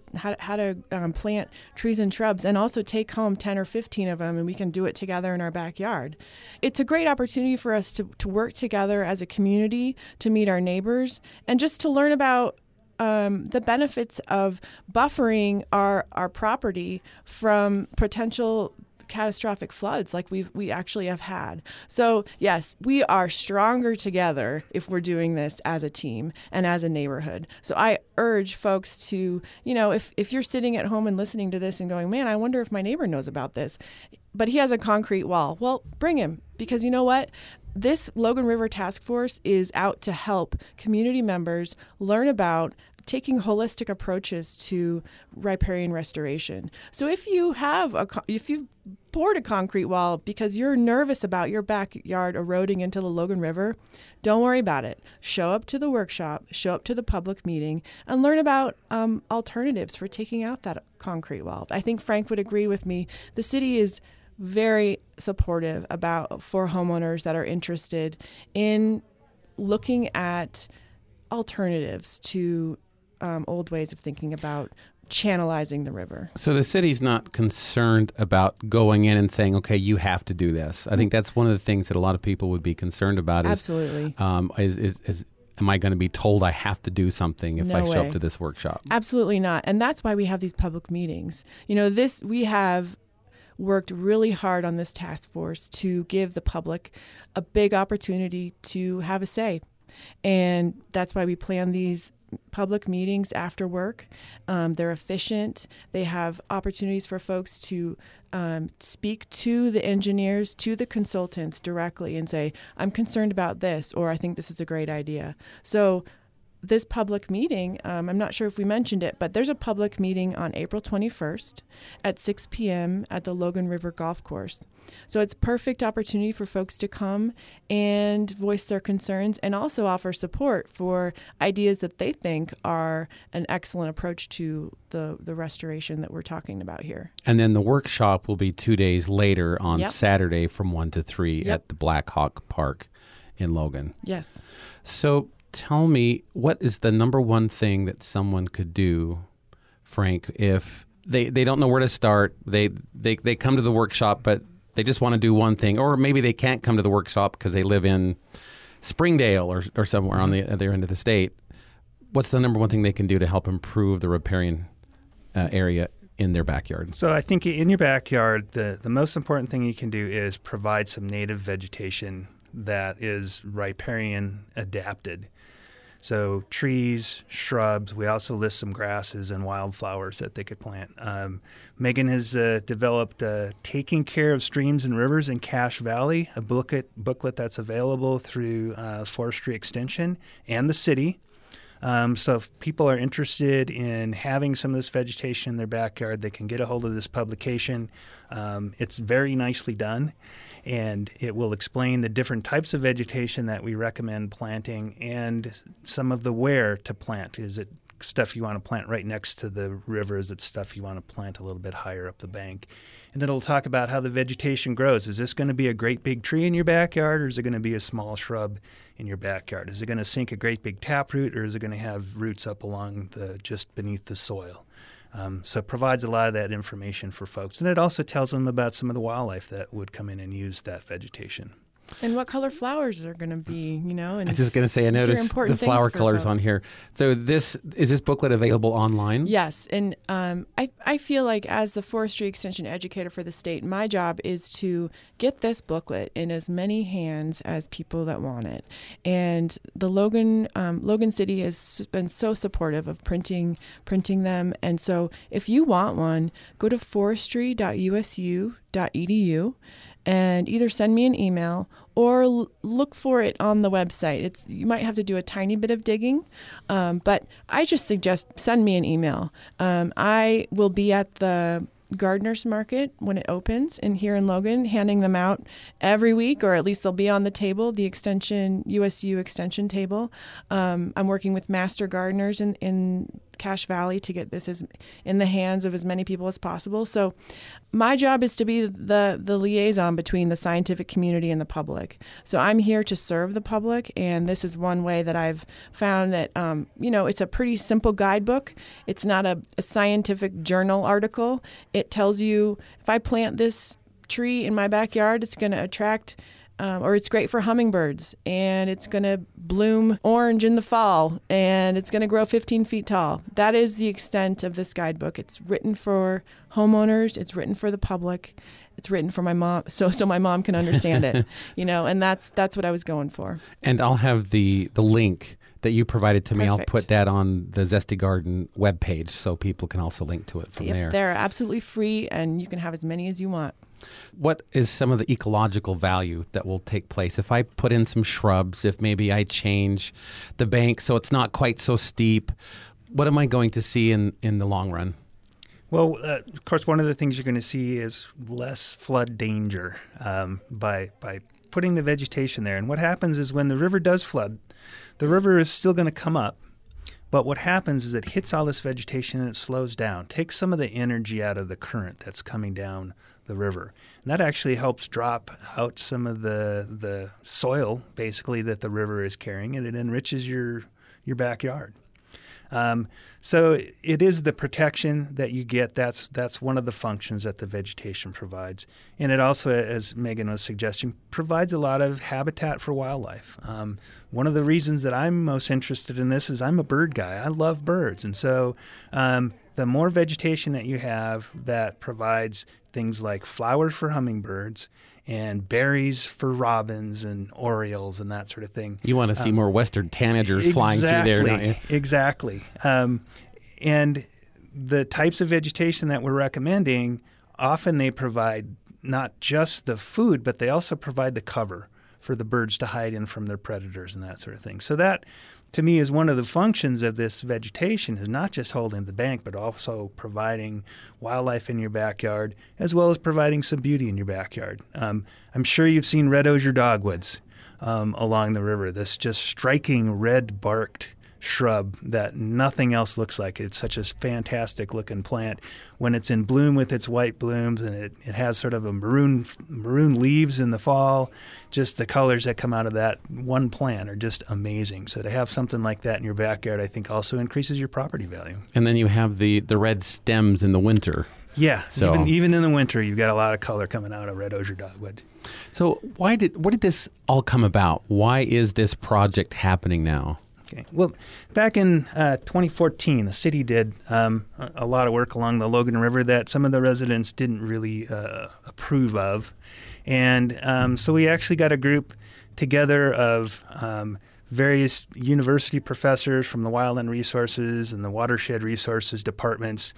Speaker 4: to plant trees and shrubs, and also take home 10 or 15 of them, and we can do it together in our backyard. It's a great opportunity for us to work together as a community, to meet our neighbors, and just to learn about the benefits of buffering our property from potential catastrophic floods like we actually have had. So yes, we are stronger together if we're doing this as a team and as a neighborhood. So I urge folks to, if you're sitting at home and listening to this and going, man, I wonder if my neighbor knows about this, but he has a concrete wall. Well, bring him, because you know what? This Logan River Task Force is out to help community members learn about taking holistic approaches to riparian restoration. So if you've poured a concrete wall because you're nervous about your backyard eroding into the Logan River, don't worry about it. Show up to the workshop, show up to the public meeting, and learn about alternatives for taking out that concrete wall. I think Frank would agree with me. The city is very supportive for homeowners that are interested in looking at alternatives to old ways of thinking about channelizing the river. So
Speaker 1: the city's not concerned about going in and saying, okay, you have to do this. I think that's one of the things that a lot of people would be concerned about.
Speaker 4: Absolutely.
Speaker 1: Is am I going to be told I have to do something if I show up to this workshop?
Speaker 4: Absolutely not. And that's why we have these public meetings. We have worked really hard on this task force to give the public a big opportunity to have a say. And that's why we plan these public meetings after work. They're efficient. They have opportunities for folks to speak to the engineers, to the consultants directly and say, I'm concerned about this, or I think this is a great idea. So this public meeting, I'm not sure if we mentioned it, but there's a public meeting on April 21st at 6 p.m. at the Logan River Golf Course. So it's a perfect opportunity for folks to come and voice their concerns and also offer support for ideas that they think are an excellent approach to the restoration that we're talking about here.
Speaker 1: And then the workshop will be 2 days later on Saturday from 1 to 3 at the Black Hawk Park in Logan.
Speaker 4: Yes.
Speaker 1: So tell me, what is the number one thing that someone could do, Frank, if they don't know where to start? They come to the workshop, but they just want to do one thing, or maybe they can't come to the workshop because they live in Springdale or somewhere on the other end of the state. What's the number one thing they can do to help improve the riparian area in their backyard?
Speaker 5: So I think in your backyard, the most important thing you can do is provide some native vegetation that is riparian adapted. So trees, shrubs. We also list some grasses and wildflowers that they could plant. Megan has developed Taking Care of Streams and Rivers in Cache Valley, a booklet that's available through Forestry Extension and the city. So if people are interested in having some of this vegetation in their backyard, they can get a hold of this publication. It's very nicely done, and it will explain the different types of vegetation that we recommend planting and some of the where to plant. Is it stuff you want to plant right next to the river? Is it stuff you want to plant a little bit higher up the bank? And it'll talk about how the vegetation grows. Is this going to be a great big tree in your backyard, or is it going to be a small shrub in your backyard? Is it going to sink a great big taproot, or is it going to have roots up along just beneath the soil? So it provides a lot of that information for folks. And it also tells them about some of the wildlife that would come in and use that vegetation.
Speaker 4: And what color flowers are going to be, And
Speaker 1: I was just going to say, I noticed the
Speaker 4: important
Speaker 1: flower
Speaker 4: things for
Speaker 1: colors on
Speaker 4: folks.
Speaker 1: here. So is this booklet available online?
Speaker 4: Yes, and I feel like as the forestry extension educator for the state, my job is to get this booklet in as many hands as people that want it. And the Logan City has been so supportive of printing them. And so if you want one, go to forestry.usu.edu and either send me an email or look for it on the website. You might have to do a tiny bit of digging, but I just suggest send me an email. I will be at the Gardeners Market when it opens here in Logan, handing them out every week, or at least they'll be on the table, the USU extension table. I'm working with master gardeners in Cache Valley to get this in the hands of as many people as possible. So my job is to be the liaison between the scientific community and the public. So I'm here to serve the public, and this is one way that I've found that, it's a pretty simple guidebook. It's not a scientific journal article. It tells you if I plant this tree in my backyard, it's going to attract or it's great for hummingbirds, and it's going to bloom orange in the fall, and it's going to grow 15 feet tall. That is the extent of this guidebook. It's written for homeowners. It's written for the public. It's written for my mom, so my mom can understand it, and that's what I was going for.
Speaker 1: And I'll have the link that you provided to me.
Speaker 4: Perfect.
Speaker 1: I'll put that on the Zesty Garden webpage so people can also link to it from there.
Speaker 4: They're absolutely free, and you can have as many as you want.
Speaker 1: What is some of the ecological value that will take place if I put in some shrubs, if maybe I change the bank so it's not quite so steep? What am I going to see in the long run?
Speaker 5: Well, of course, one of the things you're going to see is less flood danger by putting the vegetation there. And what happens is when the river does flood, the river is still going to come up. But what happens is it hits all this vegetation and it slows down, takes some of the energy out of the current that's coming down the river. And that actually helps drop out some of the soil, basically, that the river is carrying, and it enriches your backyard. So it is the protection that you get. That's one of the functions that the vegetation provides. And it also, as Megan was suggesting, provides a lot of habitat for wildlife. One of the reasons that I'm most interested in this is I'm a bird guy. I love birds. And so the more vegetation that you have that provides things like flowers for hummingbirds and berries for robins and orioles and that sort of thing.
Speaker 1: You want to see more western tanagers flying through there, don't you?
Speaker 5: Exactly. And the types of vegetation that we're recommending, often they provide not just the food, but they also provide the cover for the birds to hide in from their predators and that sort of thing. So that, to me, is one of the functions of this vegetation, is not just holding the bank, but also providing wildlife in your backyard, as well as providing some beauty in your backyard. I'm sure you've seen red osier dogwoods along the river, this just striking red-barked shrub that nothing else looks like. It's such a fantastic looking plant when it's in bloom with its white blooms, and it has sort of a maroon leaves in the fall. Just the colors that come out of that one plant are just amazing. So to have something like that in your backyard, I think also increases your property value.
Speaker 1: And then you have the red stems in the winter.
Speaker 5: Yeah,
Speaker 1: So-
Speaker 5: even in the winter, you've got a lot of color coming out of red osier dogwood.
Speaker 1: So where did this all come about? Why is this project happening now?
Speaker 5: Okay. Well, back in 2014, the city did a lot of work along the Logan River that some of the residents didn't really approve of. And so we actually got a group together of various university professors from the Wildland Resources and the Watershed Resources departments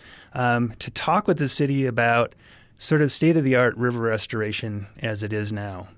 Speaker 5: to talk with the city about sort of state-of-the-art river restoration as it is now.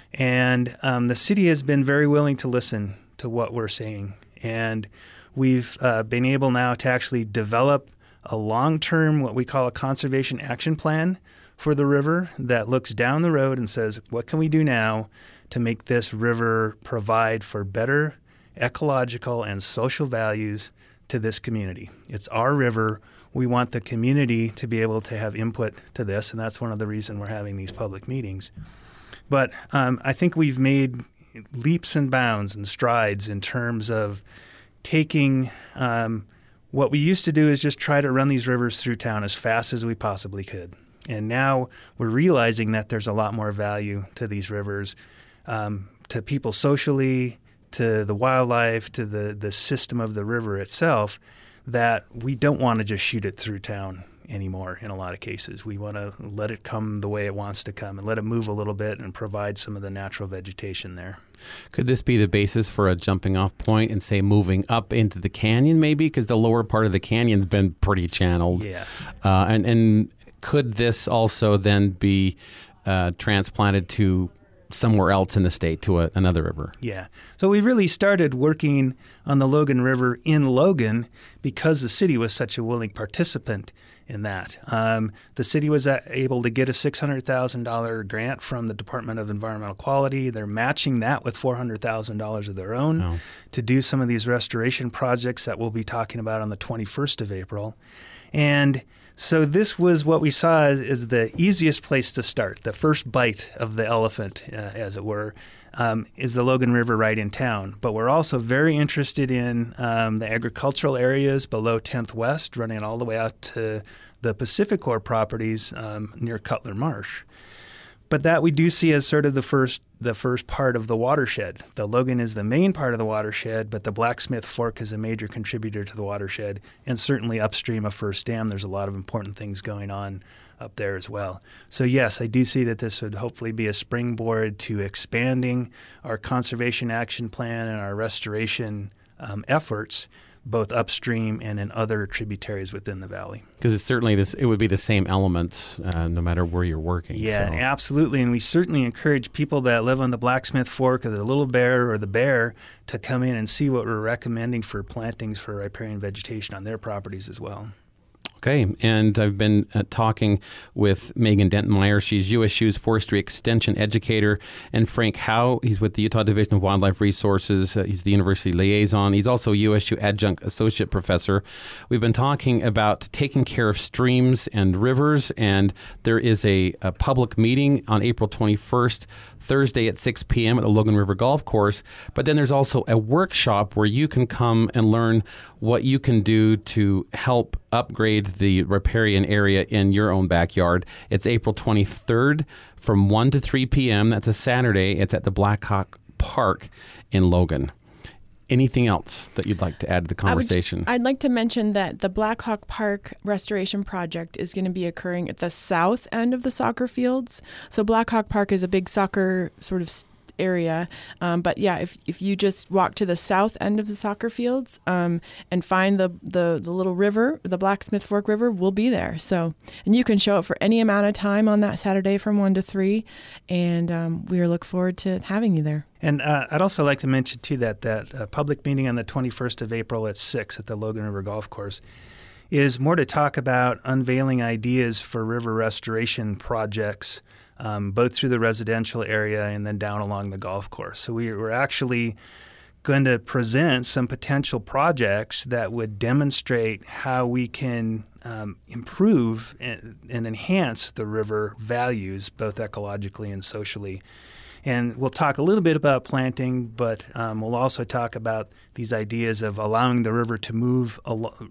Speaker 5: And the city has been very willing to listen to what we're saying. And we've been able now to actually develop a long-term, what we call a conservation action plan for the river that looks down the road and says, what can we do now to make this river provide for better ecological and social values to this community? It's our river. We want the community to be able to have input to this, and that's one of the reasons we're having these public meetings. But I think we've made leaps and bounds and strides in terms of taking what we used to do is just try to run these rivers through town as fast as we possibly could. And now we're realizing that there's a lot more value to these rivers. to people socially, to the wildlife, to the system of the river itself, that we don't want to just shoot it through town anymore in a lot of cases. We want to let it come the way it wants to come and let it move a little bit and provide some of the natural vegetation there.
Speaker 1: Could this be the basis for a jumping off point and say moving up into the canyon maybe? Because the lower part of the canyon's been pretty channeled.
Speaker 5: Yeah.
Speaker 1: And could this also then be transplanted to somewhere else in the state, to another river?
Speaker 5: Yeah. So we really started working on the Logan River in Logan because the city was such a willing participant in that. The city was able to get a $600,000 grant from the Department of Environmental Quality. They're matching that with $400,000 of their own to do some of these restoration projects that we'll be talking about on the 21st of April. And so this was what we saw as the easiest place to start. The first bite of the elephant, as it were, is the Logan River right in town. But we're also very interested in the agricultural areas below 10th West, running all the way out to the Pacific Corps properties near Cutler Marsh. But that we do see as sort of the first part of the watershed. The Logan is the main part of the watershed, but the Blacksmith Fork is a major contributor to the watershed. And certainly upstream of First Dam, there's a lot of important things going on up there as well. So yes, I do see that this would hopefully be a springboard to expanding our conservation action plan and our restoration efforts, both upstream and in other tributaries within the valley.
Speaker 1: Because it's certainly it would be the same elements no matter where you're working.
Speaker 5: Yeah,
Speaker 1: so.
Speaker 5: Absolutely. And we certainly encourage people that live on the Blacksmith Fork or the Little Bear or the Bear to come in and see what we're recommending for plantings for riparian vegetation on their properties as well.
Speaker 1: Okay, and I've been talking with Megan Dentonmeyer. She's USU's Forestry Extension Educator, and Frank Howe. He's with the Utah Division of Wildlife Resources. He's the University Liaison. He's also USU Adjunct Associate Professor. We've been talking about taking care of streams and rivers, and there is a public meeting on April 21st, Thursday at 6 p.m. at the Logan River Golf Course. But then there's also a workshop where you can come and learn what you can do to help upgrade the riparian area in your own backyard. It's April 23rd from 1 to 3 p.m. That's a Saturday. It's at the Blackhawk Park in Logan. Anything else that you'd like to add to the conversation?
Speaker 4: I'd like to mention that the Blackhawk Park restoration project is going to be occurring at the south end of the soccer fields. So Blackhawk Park is a big soccer sort of area. But yeah, if you just walk to the south end of the soccer fields and find the little river, the Blacksmith Fork River, we'll be there. So, and you can show up for any amount of time on that Saturday from 1 to 3. And we look forward to having you there.
Speaker 5: And I'd also like to mention, too, that public meeting on the 21st of April at 6 at the Logan River Golf Course is more to talk about unveiling ideas for river restoration projects, both through the residential area and then down along the golf course. So we're actually going to present some potential projects that would demonstrate how we can improve and enhance the river values, both ecologically and socially. And we'll talk a little bit about planting, but we'll also talk about these ideas of allowing the river to move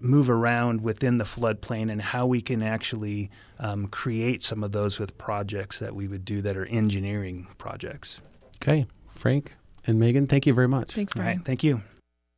Speaker 5: around within the floodplain and how we can actually create some of those with projects that we would do that are engineering projects.
Speaker 1: Okay. Frank and Megan, thank you very much.
Speaker 4: Thanks, Brian.
Speaker 5: All right. Thank you.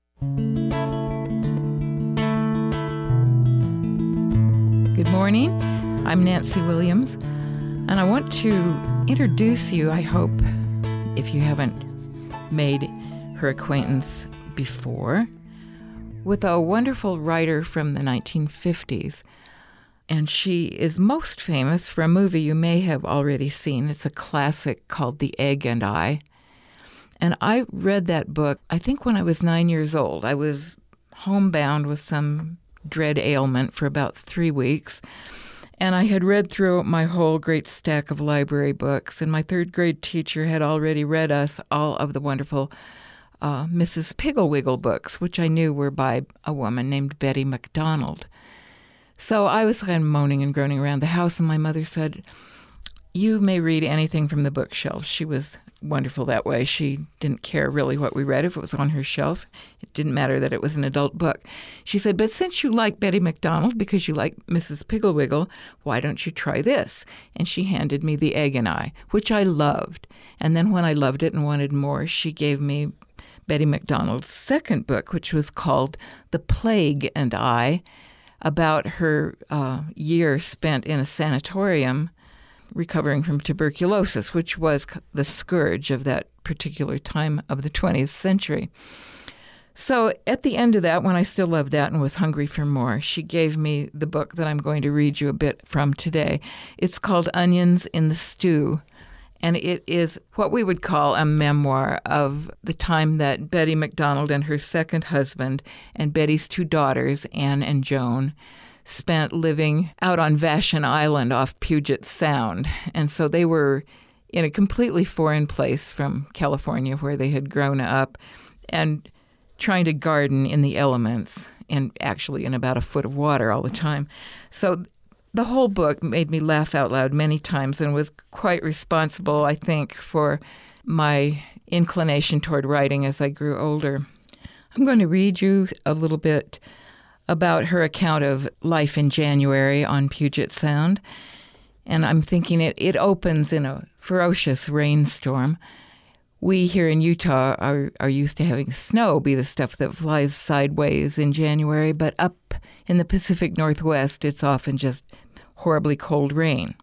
Speaker 6: Good morning. I'm Nancy Williams, and I want to introduce you, I hope, if you haven't made her acquaintance before, with a wonderful writer from the 1950s. And she is most famous for a movie you may have already seen. It's a classic called The Egg and I. And I read that book, I think, when I was 9 years old. I was homebound with some dread ailment for about 3 weeks. And I had read through my whole great stack of library books, and my third grade teacher had already read us all of the wonderful Mrs. Piggle-Wiggle books, which I knew were by a woman named Betty MacDonald. So I was kind of moaning and groaning around the house, and my mother said, "You may read anything from the bookshelf." She was wonderful that way. She didn't care really what we read if it was on her shelf. It didn't matter that it was an adult book. She said, but since you like Betty McDonald because you like Mrs. Pigglewiggle, why don't you try this? And she handed me The Egg and I, which I loved. And then when I loved it and wanted more, she gave me Betty McDonald's second book, which was called The Plague and I, about her year spent in a sanatorium recovering from tuberculosis, which was the scourge of that particular time of the 20th century. So at the end of that, when I still loved that and was hungry for more, she gave me the book that I'm going to read you a bit from today. It's called Onions in the Stew, and it is what we would call a memoir of the time that Betty McDonald and her second husband and Betty's two daughters, Anne and Joan, spent living out on Vashon Island off Puget Sound. And so they were in a completely foreign place from California where they had grown up and trying to garden in the elements and actually in about a foot of water all the time. So the whole book made me laugh out loud many times and was quite responsible, I think, for my inclination toward writing as I grew older. I'm going to read you a little bit about her account of life in January on Puget Sound. And I'm thinking it opens in a ferocious rainstorm. We here in Utah are used to having snow be the stuff that flies sideways in January, but up in the Pacific Northwest, it's often just horribly cold rain.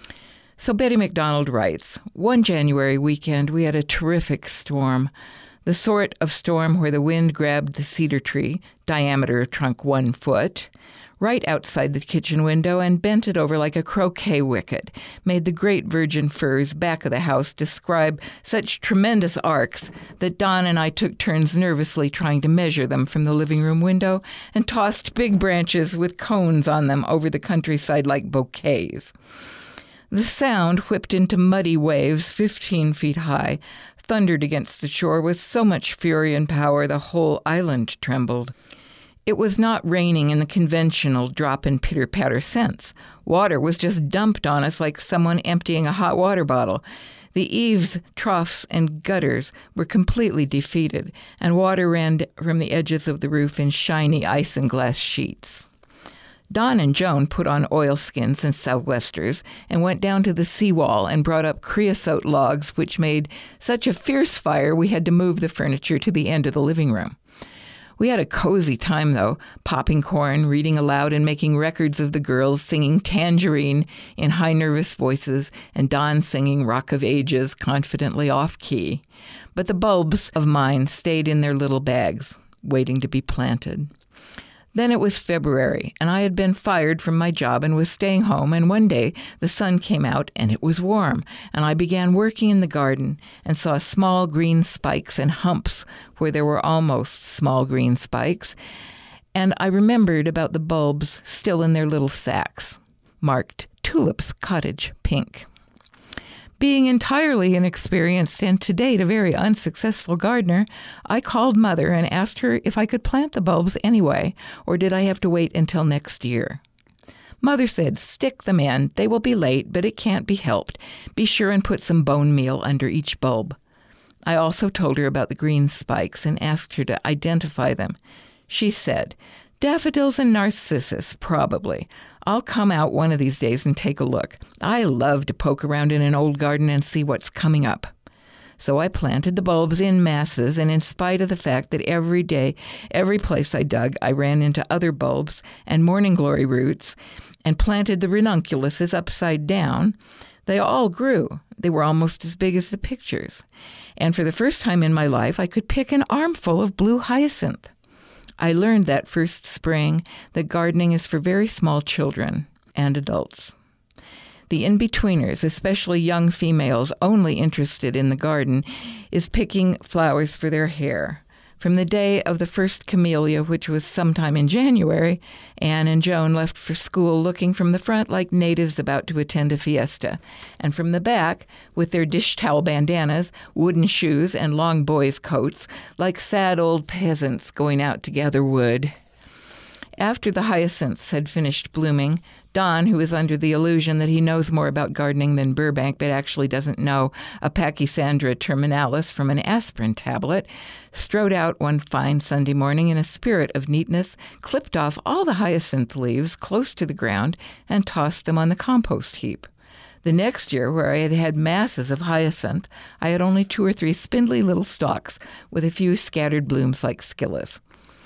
Speaker 6: So Betty McDonald writes, one January weekend, we had a terrific storm. The sort of storm where the wind grabbed the cedar tree, diameter trunk 1 foot, right outside the kitchen window and bent it over like a croquet wicket, made the great virgin firs back of the house describe such tremendous arcs that Don and I took turns nervously trying to measure them from the living room window and tossed big branches with cones on them over the countryside like bouquets. The Sound whipped into muddy waves 15 feet high, thundered against the shore with so much fury and power the whole island trembled. It was not raining in the conventional drop and pitter-patter sense. Water was just dumped on us like someone emptying a hot water bottle. The eaves, troughs, and gutters were completely defeated, and water ran from the edges of the roof in shiny isinglass sheets. Don and Joan put on oilskins and sou'westers and went down to the seawall and brought up creosote logs, which made such a fierce fire we had to move the furniture to the end of the living room. We had a cozy time, though, popping corn, reading aloud, and making records of the girls singing Tangerine in high nervous voices and Don singing Rock of Ages confidently off-key. But the bulbs of mine stayed in their little bags, waiting to be planted. Then it was February, and I had been fired from my job and was staying home, and one day the sun came out and it was warm, and I began working in the garden and saw small green spikes and humps where there were almost small green spikes, and I remembered about the bulbs still in their little sacks, marked Tulips Cottage Pink. Being entirely inexperienced and to date a very unsuccessful gardener, I called Mother and asked her if I could plant the bulbs anyway, or did I have to wait until next year. Mother said, stick them in. They will be late, but it can't be helped. Be sure and put some bone meal under each bulb. I also told her about the green spikes and asked her to identify them. She said, daffodils and narcissus, probably. I'll come out one of these days and take a look. I love to poke around in an old garden and see what's coming up. So I planted the bulbs in masses, and in spite of the fact that every day, every place I dug, I ran into other bulbs and morning glory roots and planted the ranunculuses upside down, they all grew. They were almost as big as the pictures. And for the first time in my life, I could pick an armful of blue hyacinth. I learned that first spring that gardening is for very small children and adults. The in-betweeners, especially young females only interested in the garden, is picking flowers for their hair. From the day of the first camellia, which was sometime in January, Anne and Joan left for school looking from the front like natives about to attend a fiesta, and from the back, with their dish towel bandanas, wooden shoes, and long boys' coats, like sad old peasants going out to gather wood. After the hyacinths had finished blooming, Don, who is under the illusion that he knows more about gardening than Burbank but actually doesn't know a Pachysandra terminalis from an aspirin tablet, strode out one fine Sunday morning in a spirit of neatness, clipped off all the hyacinth leaves close to the ground, and tossed them on the compost heap. The next year, where I had had masses of hyacinth, I had only 2 or 3 spindly little stalks with a few scattered blooms like scillas.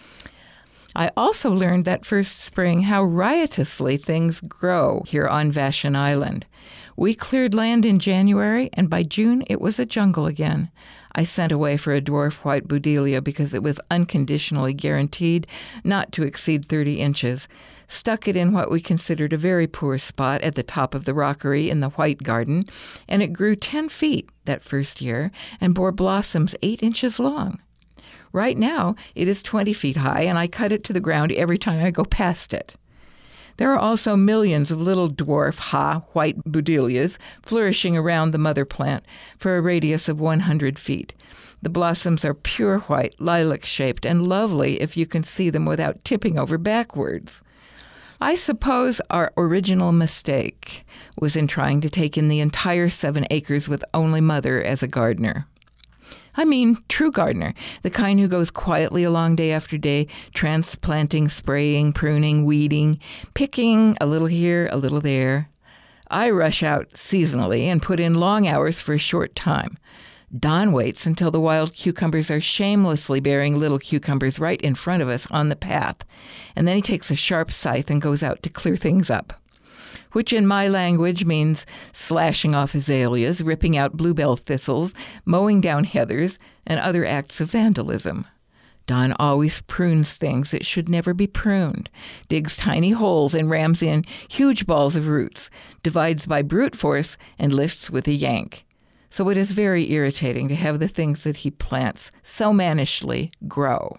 Speaker 6: I also learned that first spring how riotously things grow here on Vashon Island. We cleared land in January, and by June it was a jungle again. I sent away for a dwarf white budelia because it was unconditionally guaranteed not to exceed 30 inches, stuck it in what we considered a very poor spot at the top of the rockery in the White Garden, and it grew 10 feet that first year and bore blossoms 8 inches long. Right now, it is 20 feet high, and I cut it to the ground every time I go past it. There are also millions of little dwarf white budelias flourishing around the mother plant for a radius of 100 feet. The blossoms are pure white, lilac-shaped, and lovely if you can see them without tipping over backwards. I suppose our original mistake was in trying to take in the entire 7 acres with only Mother as a gardener. I mean, true gardener, the kind who goes quietly along day after day, transplanting, spraying, pruning, weeding, picking a little here, a little there. I rush out seasonally and put in long hours for a short time. Don waits until the wild cucumbers are shamelessly bearing little cucumbers right in front of us on the path, and then he takes a sharp scythe and goes out to clear things up, which in my language means slashing off azaleas, ripping out bluebell thistles, mowing down heathers, and other acts of vandalism. Don always prunes things that should never be pruned, digs tiny holes and rams in huge balls of roots, divides by brute force, and lifts with a yank. So it is very irritating to have the things that he plants so mannishly grow.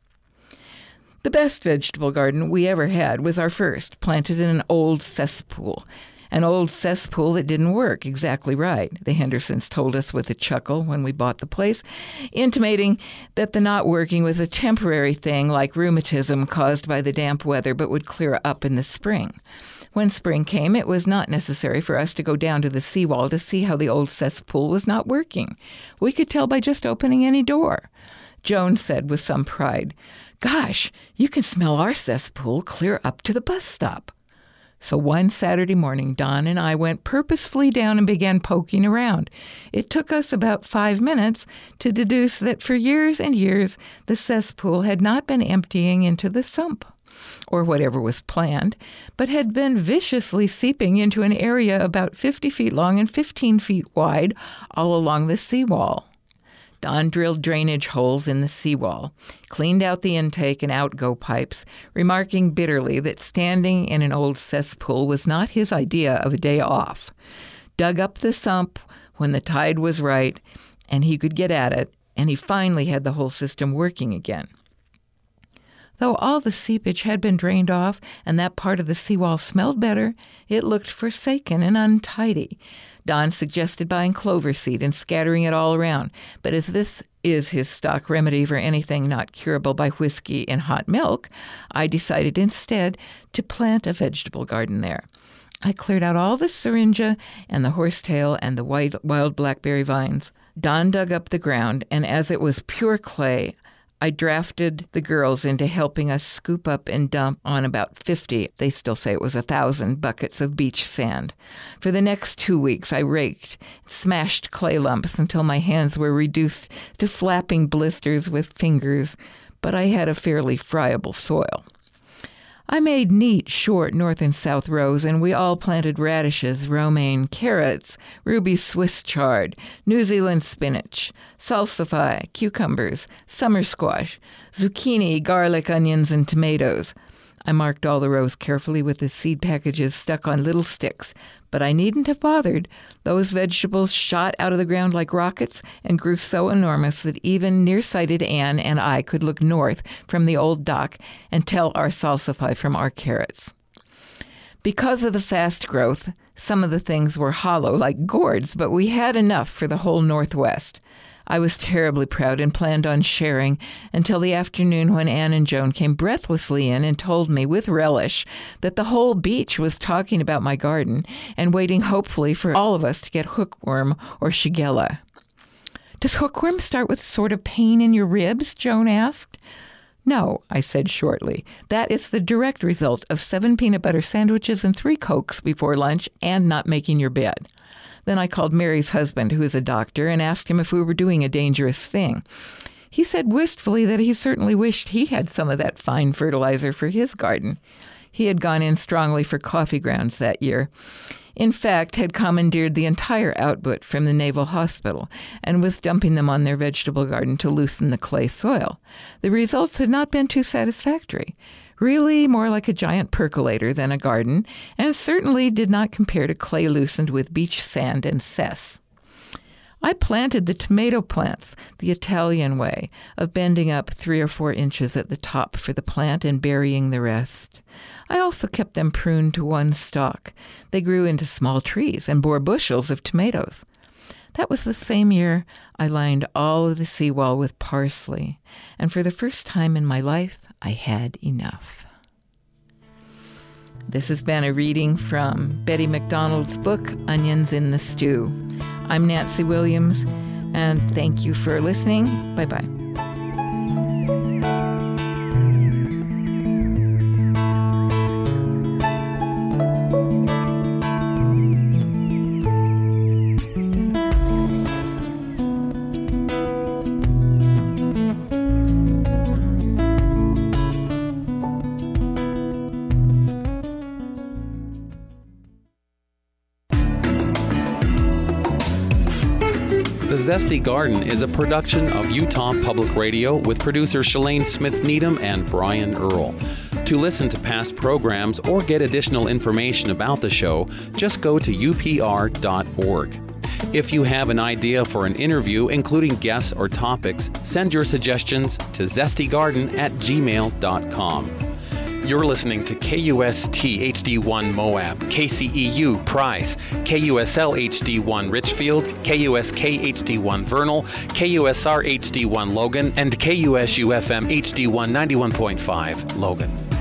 Speaker 6: The best vegetable garden we ever had was our first, planted in an old cesspool. An old cesspool that didn't work exactly right, the Hendersons told us with a chuckle when we bought the place, intimating that the not working was a temporary thing like rheumatism caused by the damp weather but would clear up in the spring. When spring came, it was not necessary for us to go down to the seawall to see how the old cesspool was not working. We could tell by just opening any door. Joan said with some pride, "Gosh, you can smell our cesspool clear up to the bus stop." So one Saturday morning, Don and I went purposefully down and began poking around. It took us about 5 minutes to deduce that for years and years, the cesspool had not been emptying into the sump, or whatever was planned, but had been viciously seeping into an area about 50 feet long and 15 feet wide all along the seawall. Don drilled drainage holes in the seawall, cleaned out the intake and outgo pipes, remarking bitterly that standing in an old cesspool was not his idea of a day off. Dug up the sump when the tide was right, and he could get at it, and he finally had the whole system working again. Though all the seepage had been drained off and that part of the seawall smelled better, it looked forsaken and untidy. Don suggested buying clover seed and scattering it all around, but as this is his stock remedy for anything not curable by whiskey and hot milk, I decided instead to plant a vegetable garden there. I cleared out all the syringa and the horsetail and the wild blackberry vines. Don dug up the ground, and as it was pure clay, I drafted the girls into helping us scoop up and dump on about 50, they still say it was 1,000, buckets of beach sand. For the next 2 weeks, I raked, smashed clay lumps until my hands were reduced to flapping blisters with fingers, but I had a fairly friable soil. I made neat, short north and south rows, and we all planted radishes, romaine, carrots, ruby Swiss chard, New Zealand spinach, salsify, cucumbers, summer squash, zucchini, garlic, onions, and tomatoes. I marked all the rows carefully with the seed packages stuck on little sticks, but I needn't have bothered. Those vegetables shot out of the ground like rockets and grew so enormous that even nearsighted Anne and I could look north from the old dock and tell our salsify from our carrots. Because of the fast growth, some of the things were hollow like gourds, but we had enough for the whole Northwest. I was terribly proud and planned on sharing until the afternoon when Ann and Joan came breathlessly in and told me with relish that the whole beach was talking about my garden and waiting hopefully for all of us to get hookworm or shigella. Does hookworm start with sort of pain in your ribs? Joan asked. No, I said shortly. That is the direct result of 7 peanut butter sandwiches and 3 Cokes before lunch and not making your bed. Then I called Mary's husband, who is a doctor, and asked him if we were doing a dangerous thing. He said wistfully that he certainly wished he had some of that fine fertilizer for his garden. He had gone in strongly for coffee grounds that year. In fact, had commandeered the entire output from the Naval Hospital and was dumping them on their vegetable garden to loosen the clay soil. The results had not been too satisfactory. Really more like a giant percolator than a garden, and certainly did not compare to clay loosened with beach sand and cess. I planted the tomato plants the Italian way of bending up 3 or 4 inches at the top for the plant and burying the rest. I also kept them pruned to one stalk. They grew into small trees and bore bushels of tomatoes. That was the same year I lined all of the seawall with parsley, and for the first time in my life, I had enough. This has been a reading from Betty McDonald's book, Onions in the Stew. I'm Nancy Williams, and thank you for listening. Bye-bye.
Speaker 1: The Zesty Garden is a production of Utah Public Radio with producers Shalane Smith Needham and Brian Earl. To listen to past programs or get additional information about the show, just go to upr.org. If you have an idea for an interview, including guests or topics, send your suggestions to zestygarden@gmail.com. You're listening to KUST HD1 Moab, KCEU Price, KUSL HD1 Richfield, KUSK HD1 Vernal, KUSR HD1 Logan, and KUSU FM HD1 91.5 Logan.